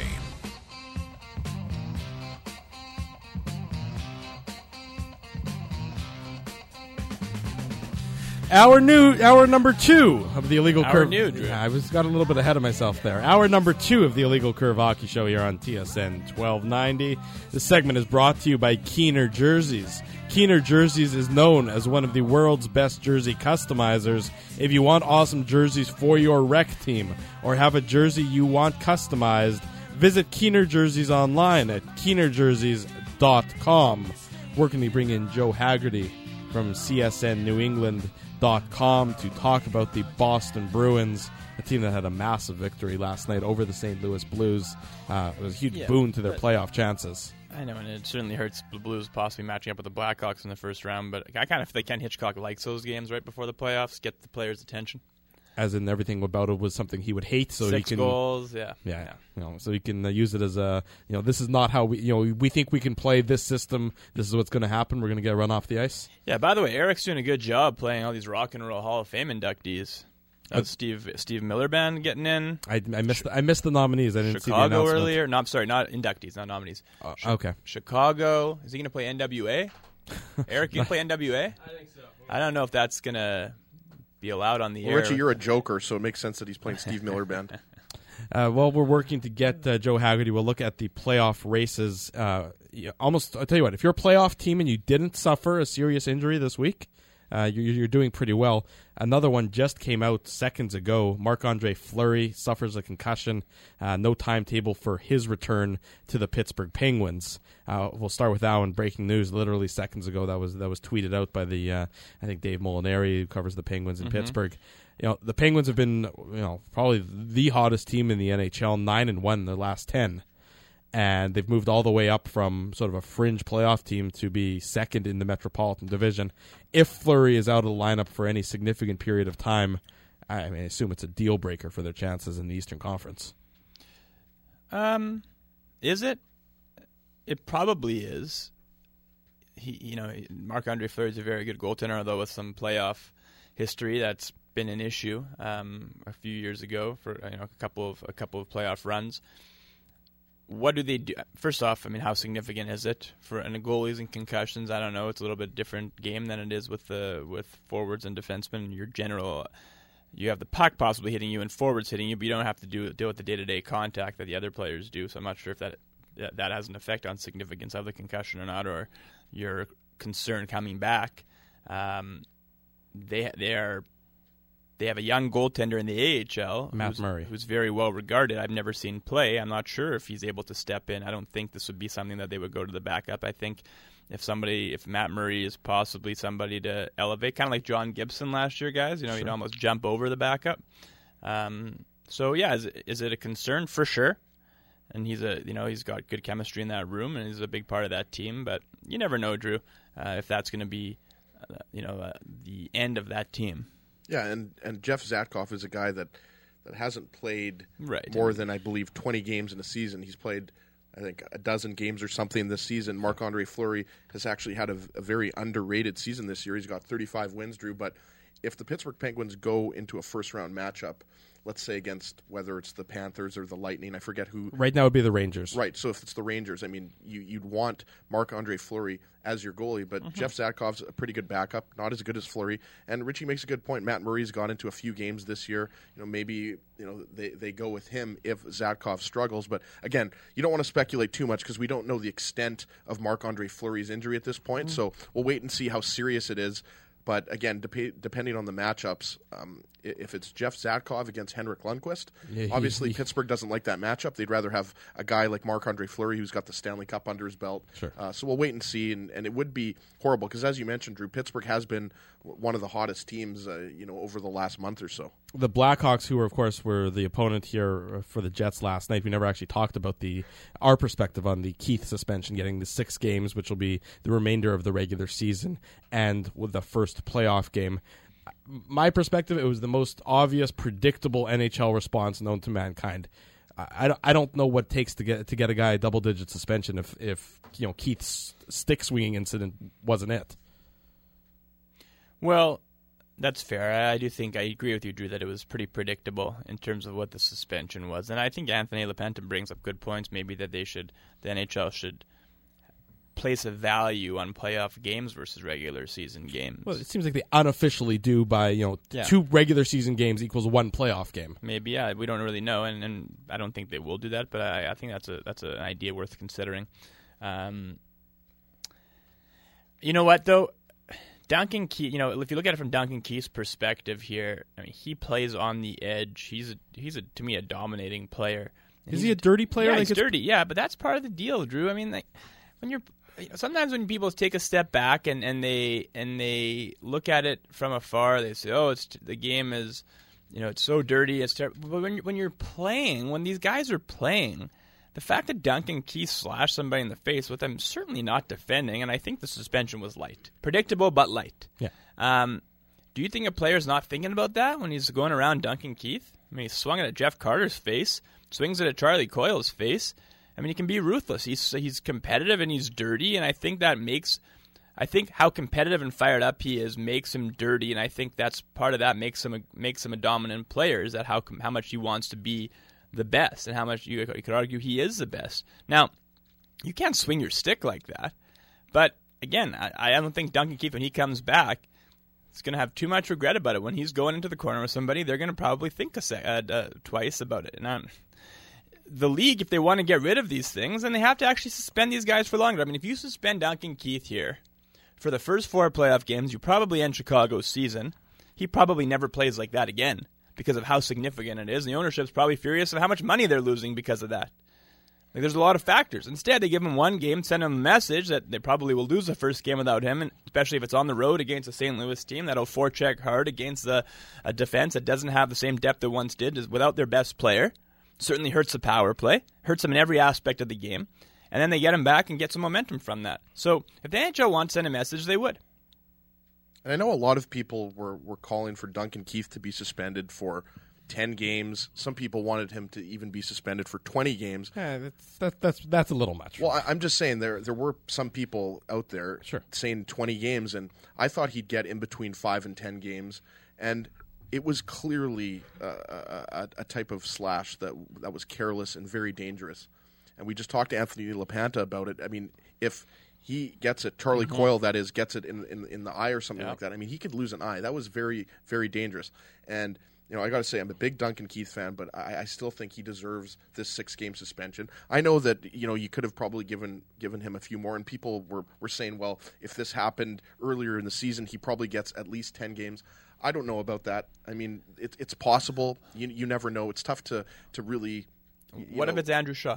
Hour new, hour number two of the Illegal Hour Curve. new, Drew. I was got a little bit ahead of myself there. Hour number two of the Illegal Curve Hockey Show here on T S N twelve ninety. This segment is brought to you by Keener Jerseys. Keener Jerseys is known as one of the world's best jersey customizers. If you want awesome jerseys for your rec team or have a jersey you want customized, visit Keener Jerseys online at keener jerseys dot com. Where can we bring in Joe Haggerty from C S N New England dot com to talk about the Boston Bruins, a team that had a massive victory last night over the Saint Louis Blues. Uh, it was a huge Yeah, boon to their but- playoff chances. I know, and it certainly hurts the Blues possibly matching up with the Blackhawks in the first round. But I kind of think Ken Hitchcock likes those games right before the playoffs, get the players' attention. As in everything about it was something he would hate, so Six he can goals, yeah, Yeah, you know, so you can uh, use it as a, you know, this is not how we, you know, we think we can play this system. This is what's going to happen. We're going to get run off the ice. yeah. By the way, Eric's doing a good job playing all these Rock and Roll Hall of Fame inductees. That was Steve Steve Miller Band getting in. I, I missed, I missed the nominees. I didn't see the Chicago announcement. earlier. No, I'm sorry, not inductees, not nominees. Uh, okay. Chicago. Is he going to play N W A? Eric, you can play N W A? I think so. I don't know if that's going to be allowed on the Well, air. Richie, you're a joker, so it makes sense that he's playing Steve Miller Band. Uh, while we're working to get uh, Joe Haggerty, we'll look at the playoff races. Uh, yeah, almost, I'll tell you what, if you're a playoff team and you didn't suffer a serious injury this week, uh, you're, you're doing pretty well. Another one just came out seconds ago. Marc-Andre Fleury suffers a concussion. Uh, no timetable for his return to the Pittsburgh Penguins. Uh, we'll start with that one. Breaking news, literally seconds ago. That was that was tweeted out by the uh, I think Dave Molinari, who covers the Penguins in Mm-hmm. Pittsburgh. You know, the Penguins have been, you know, probably the hottest team in the N H L, nine and one in their last ten, and they've moved all the way up from sort of a fringe playoff team to be second in the Metropolitan Division. If Fleury is out of the lineup for any significant period of time, I mean, I assume it's a deal breaker for their chances in the Eastern Conference. Um, is it? It probably is. He, you know, Marc-Andre Fleury is a very good goaltender, although with some playoff history, that's been an issue um, a few years ago for you know a couple of a couple of playoff runs. What do they do? First off, I mean, how significant is it for and goalies and concussions? I don't know. It's a little bit different game than it is with the with forwards and defensemen. Your general, you have the puck possibly hitting you and forwards hitting you, but you don't have to do deal with the day to day contact that the other players do. So I'm not sure if that that has an effect on significance of the concussion or not, or your concern coming back. Um, they they are. They have a young goaltender in the A H L, Matt who's, Murray, who's very well regarded. I've never seen play. I'm not sure if he's able to step in. I don't think this would be something that they would go to the backup. I think if somebody, if Matt Murray is possibly somebody to elevate, kind of like John Gibson last year, guys. You know, Sure. you'd almost jump over the backup. Um, so yeah, is it, is it a concern? For sure. And he's a, you know, he's got good chemistry in that room, and he's a big part of that team. But you never know, Drew, uh, if that's going to be, uh, you know, uh, the end of that team. Yeah, and, and Jeff Zatkoff is a guy that, that hasn't played Right. more than, I believe, twenty games in a season. He's played I think a dozen games or something this season. Marc-Andre Fleury has actually had a, a very underrated season this year. He's got thirty-five wins, Drew, but if the Pittsburgh Penguins go into a first-round matchup, let's say against whether it's the Panthers or the Lightning, I forget who. Right now it would be the Rangers. Right, so if it's the Rangers, I mean, you, you'd want Marc-Andre Fleury as your goalie, but mm-hmm. Jeff Zatkov's a pretty good backup, not as good as Fleury. And Richie makes a good point. Matt Murray's gone into a few games this year. You know, maybe you know they, they go with him if Zatkov struggles. But again, you don't want to speculate too much because we don't know the extent of Marc-Andre Fleury's injury at this point. Mm-hmm. So we'll wait and see how serious it is. But again, dep- depending on the matchups, um, if it's Jeff Zatkov against Henrik Lundqvist, yeah, he, obviously he, Pittsburgh doesn't like that matchup. They'd rather have a guy like Marc-Andre Fleury who's got the Stanley Cup under his belt. Sure. Uh, so we'll wait and see, and, and it would be horrible because, as you mentioned, Drew, Pittsburgh has been one of the hottest teams, uh, you know, over the last month or so. The Blackhawks, who were, of course, were the opponent here for the Jets last night. We never actually talked about the our perspective on the Keith suspension, getting the six games, which will be the remainder of the regular season, and with the first playoff game. My perspective, it was the most obvious, predictable N H L response known to mankind. I, I, I don't know what it takes to get to get a guy a double-digit suspension if, if you know Keith's stick swinging incident wasn't it. Well, that's fair. I do think I agree with you, Drew, that it was pretty predictable in terms of what the suspension was. And I think Anthony LaPenta brings up good points, maybe that they should, the N H L should place a value on playoff games versus regular season games. Well, it seems like they unofficially do by, you know, yeah. two regular season games equals one playoff game. Maybe, yeah. We don't really know, and, and I don't think they will do that, but I, I think that's a that's an idea worth considering. Um, you know what, though? Duncan Keith, you know, if you look at it from Duncan Keith's perspective here, I mean, he plays on the edge. He's a, he's a, to me, a dominating player. And Is he a dirty player? Yeah, like he's dirty. Yeah, but that's part of the deal, Drew. I mean, like when you're sometimes when people take a step back and, and they and they look at it from afar, they say, "Oh, it's the game is, you know, it's so dirty." It's terrible. But when you're, when you're playing, when these guys are playing, the fact that Duncan Keith slashed somebody in the face with him, certainly not defending, and I think the suspension was light. Predictable, but light. Yeah. Um, do you think a player's not thinking about that when he's going around Duncan Keith? I mean, he swung it at Jeff Carter's face, swings it at Charlie Coyle's face. I mean, he can be ruthless. He's he's competitive and he's dirty, and I think that makes... I think how competitive and fired up he is makes him dirty, and I think that's part of that makes him a, makes him a dominant player, is that how how much he wants to be the best, and how much you, you could argue he is the best. Now, you can't swing your stick like that, but again, I, I don't think Duncan Keith, when he comes back, is going to have too much regret about it. When he's going into the corner with somebody, they're going to probably think a sec, uh, uh, twice about it. Now, the league, if they want to get rid of these things, then they have to actually suspend these guys for longer. I mean, if you suspend Duncan Keith here for the first four playoff games, you probably end Chicago's season. He probably never plays like that again, because of how significant it is. And the ownership's probably furious of how much money they're losing because of that. Like, there's a lot of factors. Instead, they give him one game, send him a message that they probably will lose the first game without him, and especially if it's on the road against a Saint Louis team that'll forecheck hard against the, a defense that doesn't have the same depth it once did, is without their best player. Certainly hurts the power play, hurts them in every aspect of the game. And then they get him back and get some momentum from that. So if the N H L wants to send a message, they would. And I know a lot of people were, were calling for Duncan Keith to be suspended for ten games. Some people wanted him to even be suspended for twenty games. Yeah, that's that, that's that's a little much. Well, I, I'm just saying there there were some people out there sure. saying twenty games, and I thought he'd get in between five and ten games. And it was clearly uh, a, a type of slash that that was careless and very dangerous. And we just talked to Anthony LaPanta about it. I mean, if he gets it, Charlie mm-hmm. Coyle, that is, gets it in, in in the eye or something yeah. like that. I mean, he could lose an eye. That was very, very dangerous. And, you know, I got to say, I'm a big Duncan Keith fan, but I, I still think he deserves this six-game suspension. I know that, you know, you could have probably given given him a few more, and people were, were saying, well, if this happened earlier in the season, he probably gets at least ten games. I don't know about that. I mean, it, it's possible. You you never know. It's tough to, to really... You, what know, if it's Andrew Shaw?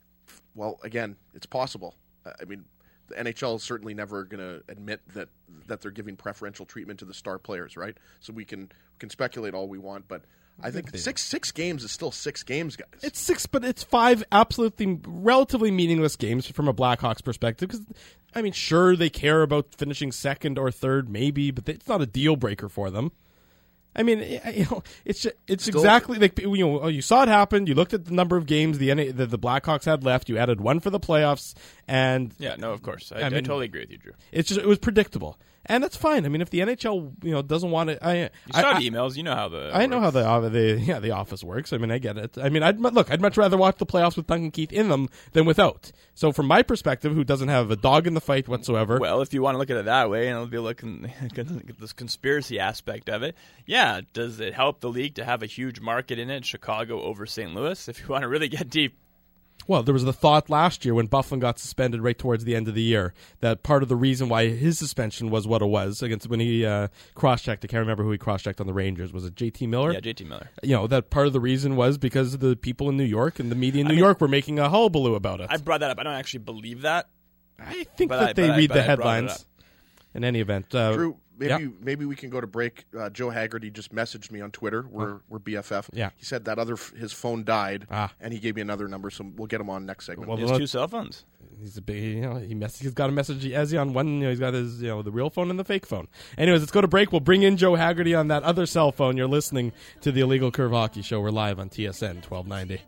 Well, again, it's possible. I mean, the N H L is certainly never going to admit that that they're giving preferential treatment to the star players, right? So we can we can speculate all we want, but I think six six games is still six games, guys. It's six, but it's five absolutely relatively meaningless games from a Blackhawks perspective. Because, I mean, sure, they care about finishing second or third, maybe, but it's not a deal breaker for them. I mean, you know, it's it's Still, exactly like, you know, you saw it happen. You looked at the number of games the the, the Blackhawks had left. You added one for the playoffs, and yeah, no, of course, I, I, I, mean, I totally agree with you, Drew. It's just it was predictable, and that's fine. I mean, if the N H L, you know, doesn't want it, I you saw I, the emails. You know how the I know how the uh, the yeah the office works. I mean, I get it. I mean, I'd look. I'd much rather watch the playoffs with Duncan Keith in them than without. So, from my perspective, who doesn't have a dog in the fight whatsoever. Well, if you want to look at it that way, and I'll be looking at this conspiracy aspect of it, yeah, does it help the league to have a huge market in it, Chicago over Saint Louis? If you want to really get deep. Well, there was the thought last year when Byfuglien got suspended right towards the end of the year that part of the reason why his suspension was what it was against when he uh, cross-checked. I can't remember who he cross-checked on the Rangers. Was it J T Miller? Yeah, J T Miller. You know, that part of the reason was because the people in New York and the media in New I mean, York were making a hullabaloo about it. I brought that up. I don't actually believe that. I think but that I, they I, read the I headlines. In any event, uh, Drew, maybe yeah. maybe we can go to break. Uh, Joe Haggerty just messaged me on Twitter. We're oh. we're B F F. Yeah. He said that other his phone died, ah. and he gave me another number, so we'll get him on next segment. Well, He has two cell phones. He's a big, you know, he mess, he's got a message as he on one. You know, he's got his, you know, the real phone and the fake phone. Anyways, let's go to break. We'll bring in Joe Haggerty on that other cell phone. You're listening to the Illegal Curve Hockey Show. We're live on T S N twelve ninety.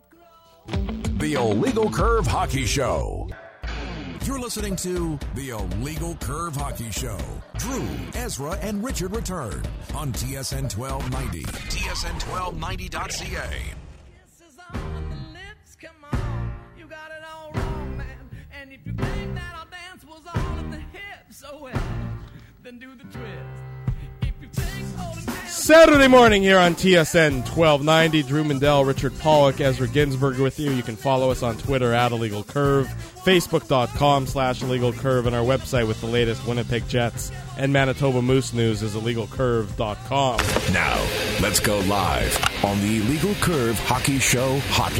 The Illegal Curve Hockey Show. You're listening to The Illegal Curve Hockey Show. Drew, Ezra, and Richard return on T S N twelve ninety. T S N twelve ninety dot C A. Kisses on the lips, come on, you got it all wrong, man. And if you think that our dance was all at the hips, oh well, then do the twist. If you think holding hands... Saturday morning here on T S N twelve ninety. Drew Mandel, Richard Pollock, Ezra Ginsberg with you. You can follow us on Twitter at Illegal Curve, Facebook.com slash Illegal Curve, and our website with the latest Winnipeg Jets and Manitoba Moose news is illegal curve dot com. Now, let's go live on the Illegal Curve Hockey Show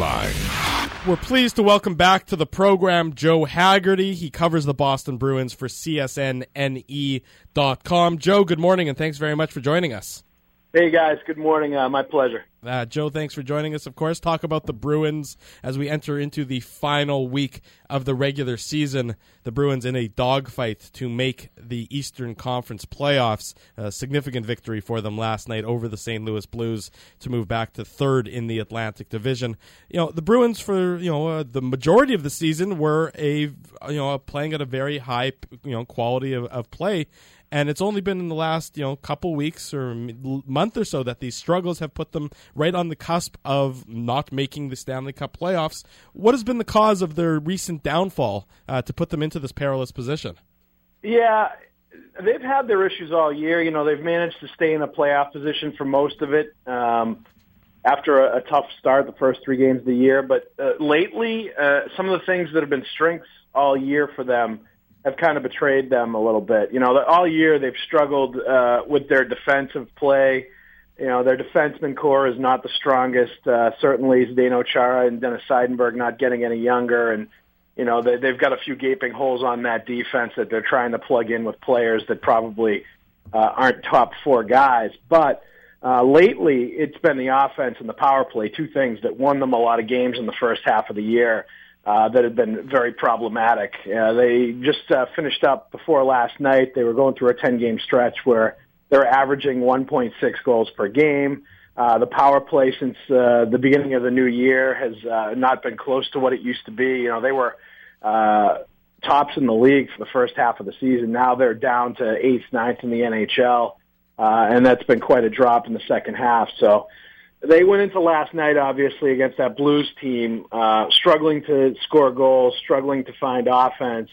hotline. We're pleased to welcome back to the program Joe Haggerty. He covers the Boston Bruins for C S N N E dot com. Joe, good morning, and thanks very much for joining us. Hey, guys. Good morning. Uh, my pleasure. Uh, Joe, thanks for joining us, of course. Talk about the Bruins as we enter into the final week of the regular season. The Bruins in a dogfight to make the Eastern Conference playoffs. A significant victory for them last night over the Saint Louis Blues to move back to third in the Atlantic Division. You know, the Bruins for, you know, uh, the majority of the season were a, you know, playing at a very high, you know, quality of, of play. And it's only been in the last, you know, couple weeks or month or so that these struggles have put them right on the cusp of not making the Stanley Cup playoffs. What has been the cause of their recent downfall uh, to put them into this perilous position? Yeah, they've had their issues all year. You know, they've managed to stay in a playoff position for most of it um, after a, a tough start, the first three games of the year. But uh, lately, uh, some of the things that have been strengths all year for them have kind of betrayed them a little bit. You know, all year they've struggled uh, with their defensive play. You know, their defenseman core is not the strongest. Uh, certainly Zdeno Chara and Dennis Seidenberg not getting any younger. And, you know, they, they've got a few gaping holes on that defense that they're trying to plug in with players that probably uh, aren't top four guys. But uh, lately it's been the offense and the power play, two things that won them a lot of games in the first half of the year. Uh, that have been very problematic. Uh, they just uh, finished up before last night. They were going through a ten-game stretch where they're averaging one point six goals per game. Uh, the power play since uh, the beginning of the new year has uh, not been close to what it used to be. You know, they were uh, tops in the league for the first half of the season. Now they're down to eighth, ninth in the N H L, uh, and that's been quite a drop in the second half. So they went into last night, obviously, against that Blues team, uh, struggling to score goals, struggling to find offense,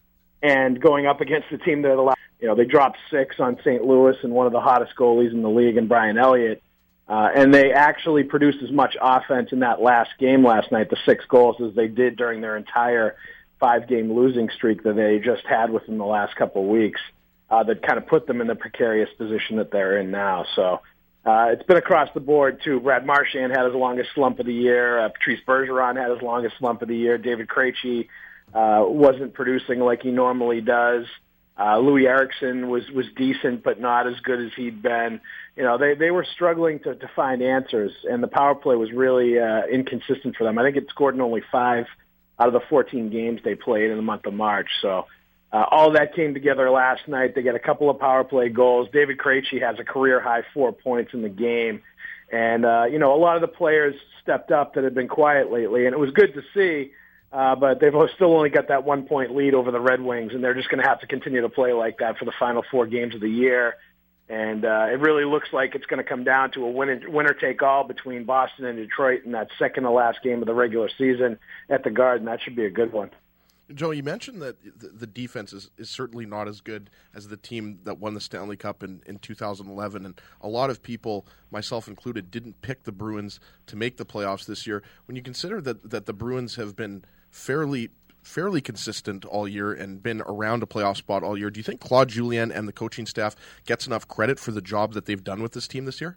and going up against the team that allowed, you know, they dropped six on Saint Louis and one of the hottest goalies in the league in Brian Elliott. Uh, and they actually produced as much offense in that last game last night, the six goals, as they did during their entire five-game losing streak that they just had within the last couple of weeks, uh, that kind of put them in the precarious position that they're in now. So, Uh, it's been across the board, too. Brad Marchand had his longest slump of the year. Uh, Patrice Bergeron had his longest slump of the year. David Krejci uh, wasn't producing like he normally does. Uh, Louis Eriksson was, was decent, but not as good as he'd been. You know, they, they were struggling to, to find answers, and the power play was really uh, inconsistent for them. I think it scored in only five out of the fourteen games they played in the month of March. So Uh, all that came together last night. They get a couple of power play goals. David Krejci has a career-high four points in the game. And, uh, you know, a lot of the players stepped up that had been quiet lately, and it was good to see, uh, but they've still only got that one-point lead over the Red Wings, and they're just going to have to continue to play like that for the final four games of the year. And uh, it really looks like it's going to come down to a winner, winner-take-all between Boston and Detroit in that second-to-last game of the regular season at the Garden. That should be a good one. Joe, you mentioned that the defense is, is certainly not as good as the team that won the Stanley Cup in, in two thousand eleven, and a lot of people, myself included, didn't pick the Bruins to make the playoffs this year. When you consider that, that the Bruins have been fairly fairly consistent all year and been around a playoff spot all year, do you think Claude Julien and the coaching staff gets enough credit for the job that they've done with this team this year?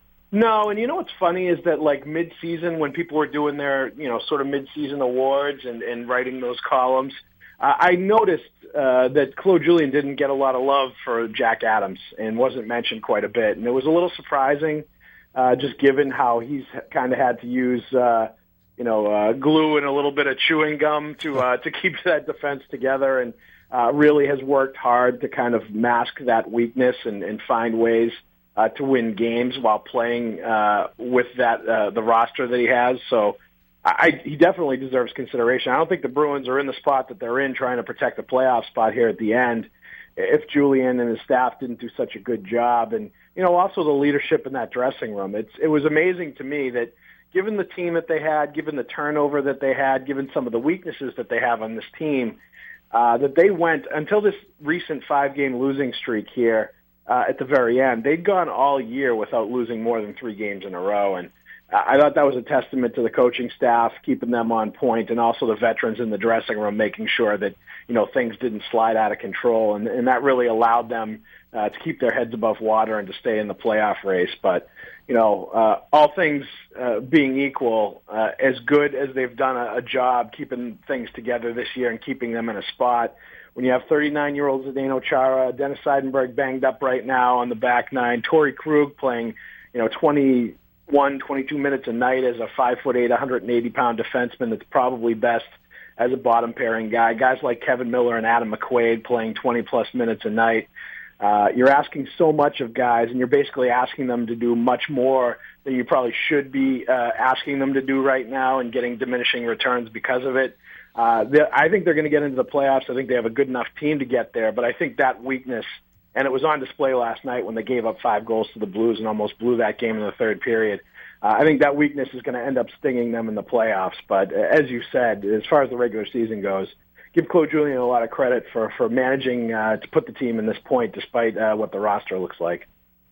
No, and you know what's funny is that, like, mid-season, when people were doing their, you know, sort of mid-season awards and, and writing those columns, uh, I noticed uh, that Claude Julien didn't get a lot of love for Jack Adams and wasn't mentioned quite a bit. And it was a little surprising, uh, just given how he's kind of had to use, uh, you know, uh, glue and a little bit of chewing gum to uh, to keep that defense together, and uh, really has worked hard to kind of mask that weakness and, and find ways Uh, to win games while playing uh, with that uh, the roster that he has. So I, he definitely deserves consideration. I don't think the Bruins are in the spot that they're in trying to protect the playoff spot here at the end if Julien and his staff didn't do such a good job. And, you know, also the leadership in that dressing room. It's It was amazing to me that given the team that they had, given the turnover that they had, given some of the weaknesses that they have on this team, uh, that they went until this recent five-game losing streak here, Uh, at the very end. They'd gone all year without losing more than three games in a row, and I thought that was a testament to the coaching staff, keeping them on point, and also the veterans in the dressing room, making sure that, you know, things didn't slide out of control, and, and that really allowed them uh, to keep their heads above water and to stay in the playoff race. But, you know, uh, all things uh, being equal, uh, as good as they've done a, a job keeping things together this year and keeping them in a spot, when you have thirty-nine-year-old Zdeno Chara, Dennis Seidenberg banged up right now on the back nine, Torrey Krug playing, you know, twenty-one, twenty-two minutes a night as a five foot eight, one hundred eighty pound defenseman that's probably best as a bottom pairing guy. Guys like Kevin Miller and Adam McQuaid playing twenty-plus minutes a night. Uh, you're asking so much of guys, and you're basically asking them to do much more than you probably should be uh, asking them to do right now and getting diminishing returns because of it. Uh, I think they're going to get into the playoffs. I think they have a good enough team to get there, but I think that weakness, and it was on display last night when they gave up five goals to the Blues and almost blew that game in the third period. Uh, I think that weakness is going to end up stinging them in the playoffs. But uh, as you said, as far as the regular season goes, give Claude Julien a lot of credit for, for managing uh, to put the team in this point despite uh, what the roster looks like.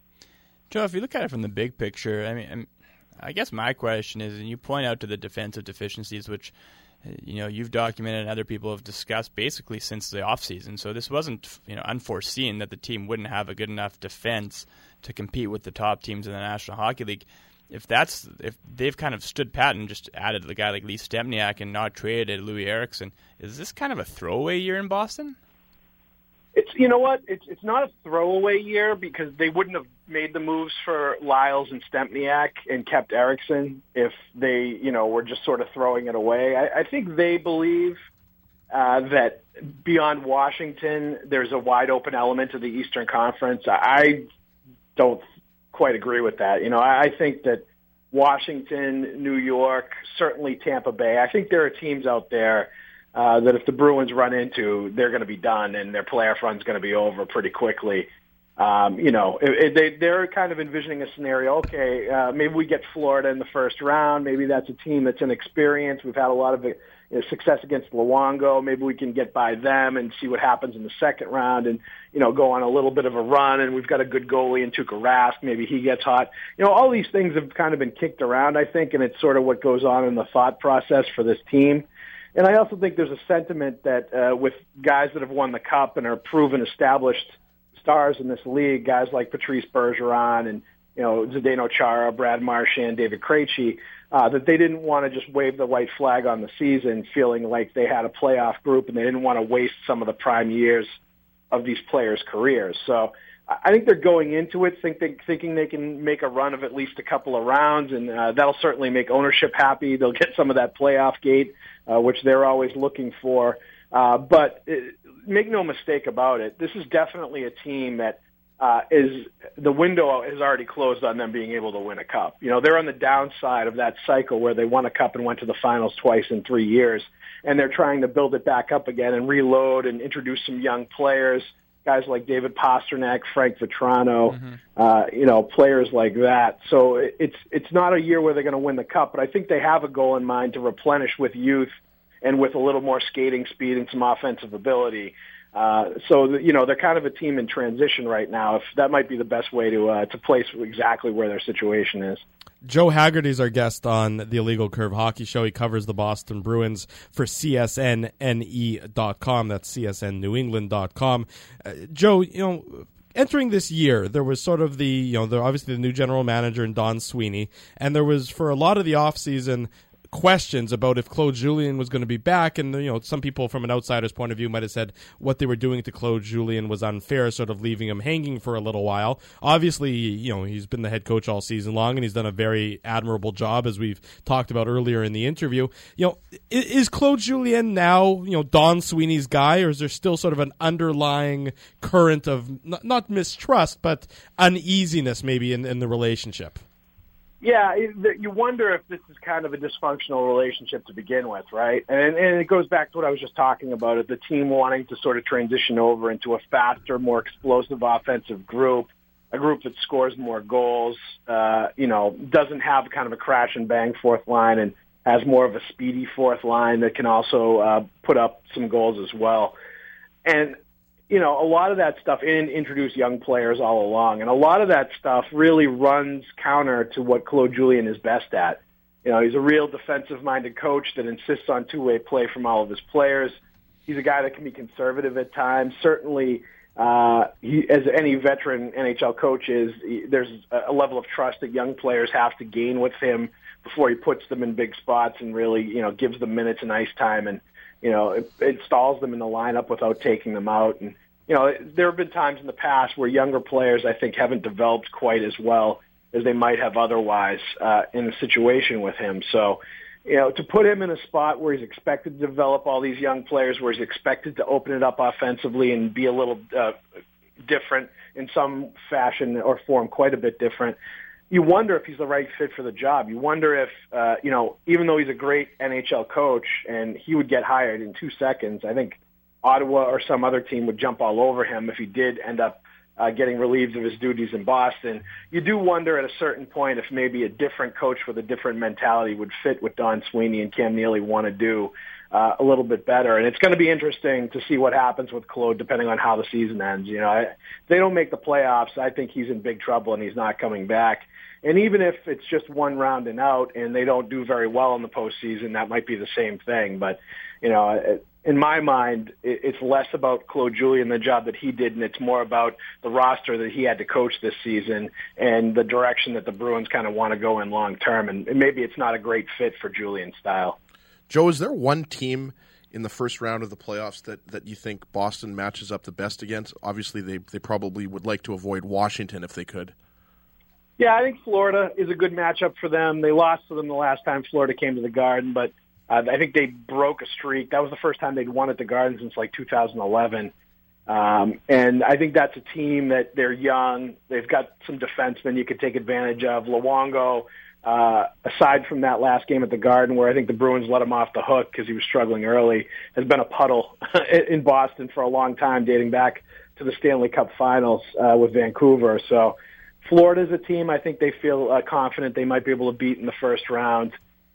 Joe, if you look at it from the big picture, I mean, I guess my question is, and you point out to the defensive deficiencies, which, you know, you've documented and other people have discussed basically since the offseason. So this wasn't, you know, unforeseen that the team wouldn't have a good enough defense to compete with the top teams in the National Hockey League. If that's if they've kind of stood pat and just added a guy like Lee Stempniak and not traded Louis Eriksson, is this kind of a throwaway year in Boston? It's you know what it's it's not a throwaway year because they wouldn't have made the moves for Lyles and Stempniak and kept Eriksson if they you know were just sort of throwing it away. I, I think they believe uh, that beyond Washington, there's a wide open element to the Eastern Conference. I don't quite agree with that. You know, I, I think that Washington, New York, certainly Tampa Bay. I think there are teams out there Uh, that if the Bruins run into, they're going to be done and their playoff run's going to be over pretty quickly. Um, you know, it, it, they, they're kind of envisioning a scenario, okay, uh, maybe we get Florida in the first round. Maybe that's a team that's inexperienced. We've had a lot of you know, success against Luongo. Maybe we can get by them and see what happens in the second round and, you know, go on a little bit of a run. And we've got a good goalie in Tuukka Rask. Maybe he gets hot. You know, all these things have kind of been kicked around, I think, and it's sort of what goes on in the thought process for this team. And I also think there's a sentiment that uh, with guys that have won the Cup and are proven established stars in this league, guys like Patrice Bergeron and, you know, Zdeno Chara, Brad Marchand, David Krejci, uh, that they didn't want to just wave the white flag on the season feeling like they had a playoff group and they didn't want to waste some of the prime years of these players' careers. So I think they're going into it think they, thinking they can make a run of at least a couple of rounds, and uh, that'll certainly make ownership happy. They'll get some of that playoff gate, uh, which they're always looking for. Uh, but it, make no mistake about it, this is definitely a team that uh, is the window has already closed on them being able to win a cup. You know, they're on the downside of that cycle where they won a cup and went to the finals twice in three years, and they're trying to build it back up again and reload and introduce some young players, guys like David Pastrnak, Frank Vetrano, mm-hmm. uh, you know, players like that. So it's it's not a year where they're going to win the cup, but I think they have a goal in mind to replenish with youth and with a little more skating speed and some offensive ability. Uh, so, you know, they're kind of a team in transition right now. If that might be the best way to uh, to place exactly where their situation is. Joe Haggerty is our guest on the Illegal Curve Hockey Show. He covers the Boston Bruins for C S N N E dot com. That's C S N New England dot com. Uh, Joe, you know, entering this year, there was sort of the, you know, the, obviously the new general manager in Don Sweeney, and there was, for a lot of the offseason, questions about if Claude Julien was going to be back, and you know, some people from an outsider's point of view might have said what they were doing to Claude Julien was unfair, sort of leaving him hanging for a little while. Obviously, you know, he's been the head coach all season long, and he's done a very admirable job, as we've talked about earlier in the interview. You know, is Claude Julien now, you know, Don Sweeney's guy, or is there still sort of an underlying current of not, not mistrust, but uneasiness maybe in, in the relationship? Yeah, you wonder if this is kind of a dysfunctional relationship to begin with, right? And, and it goes back to what I was just talking about, of the team wanting to sort of transition over into a faster, more explosive offensive group, a group that scores more goals, uh, you know, doesn't have kind of a crash and bang fourth line, and has more of a speedy fourth line that can also uh, put up some goals as well. And you know, a lot of that stuff, and introduce young players all along, and a lot of that stuff really runs counter to what Claude Julien is best at. You know, he's a real defensive-minded coach that insists on two-way play from all of his players. He's a guy that can be conservative at times. Certainly, uh, he, as any veteran N H L coach is, he, there's a level of trust that young players have to gain with him before he puts them in big spots and really, you know, gives them minutes and ice time, and you know, it installs them in the lineup without taking them out. And, you know, there have been times in the past where younger players, I think, haven't developed quite as well as they might have otherwise uh, in a situation with him. So, you know, to put him in a spot where he's expected to develop all these young players, where he's expected to open it up offensively and be a little uh, different in some fashion or form, quite a bit different, you wonder if he's the right fit for the job. You wonder if, uh, you know, even though he's a great N H L coach and he would get hired in two seconds, I think Ottawa or some other team would jump all over him if he did end up uh, getting relieved of his duties in Boston. You do wonder at a certain point if maybe a different coach with a different mentality would fit what Don Sweeney and Cam Neely want to do uh, a little bit better. And it's going to be interesting to see what happens with Claude depending on how the season ends. You know, I, if they don't make the playoffs, I think he's in big trouble and he's not coming back. And even if it's just one round and out and they don't do very well in the postseason, that might be the same thing. But, you know, in my mind, it's less about Claude Julien, the job that he did, and it's more about the roster that he had to coach this season and the direction that the Bruins kind of want to go in long term. And maybe it's not a great fit for Julien's style. Joe, is there one team in the first round of the playoffs that, that you think Boston matches up the best against? Obviously, they, they probably would like to avoid Washington if they could. Yeah, I think Florida is a good matchup for them. They lost to them the last time Florida came to the Garden, but uh, I think they broke a streak. That was the first time they'd won at the Garden since like two thousand eleven. Um, and I think that's a team that they're young. They've got some defensemen you could take advantage of. Luongo, uh, aside from that last game at the Garden where I think the Bruins let him off the hook because he was struggling early, has been a puddle in Boston for a long time, dating back to the Stanley Cup Finals uh, with Vancouver. So Florida's a team I think they feel uh, confident they might be able to beat in the first round.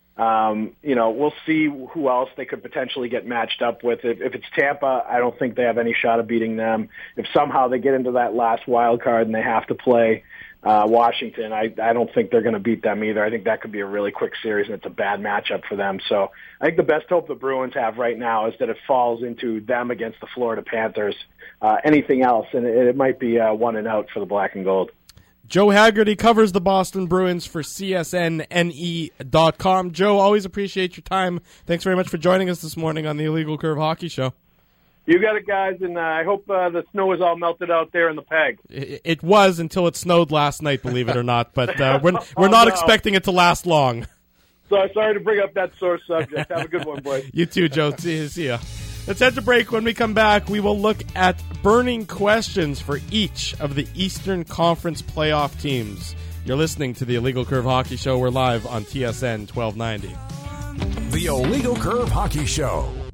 Um, you know, we'll see who else they could potentially get matched up with. If, if it's Tampa, I don't think they have any shot of beating them. If somehow they get into that last wild card and they have to play uh, Washington, I, I don't think they're going to beat them either. I think that could be a really quick series, and it's a bad matchup for them. So I think the best hope the Bruins have right now is that it falls into them against the Florida Panthers. Uh, anything else, and it, it might be uh, one and out for the black and gold. Joe Haggerty covers the Boston Bruins for C S N N E dot com. Joe, always appreciate your time. Thanks very much for joining us this morning on the Illegal Curve Hockey Show. You got it, guys, and uh, I hope uh, the snow is all melted out there in the Peg. It, it was until it snowed last night, believe it or not, but uh, we're, we're not oh, no. expecting it to last long. So sorry to bring up that sore subject. Have a good one, boys. You too, Joe. See, see ya. Let's head to break. When we come back, we will look at burning questions for each of the Eastern Conference playoff teams. You're listening to the Illegal Curve Hockey Show. We're live on T S N twelve ninety. The Illegal Curve Hockey Show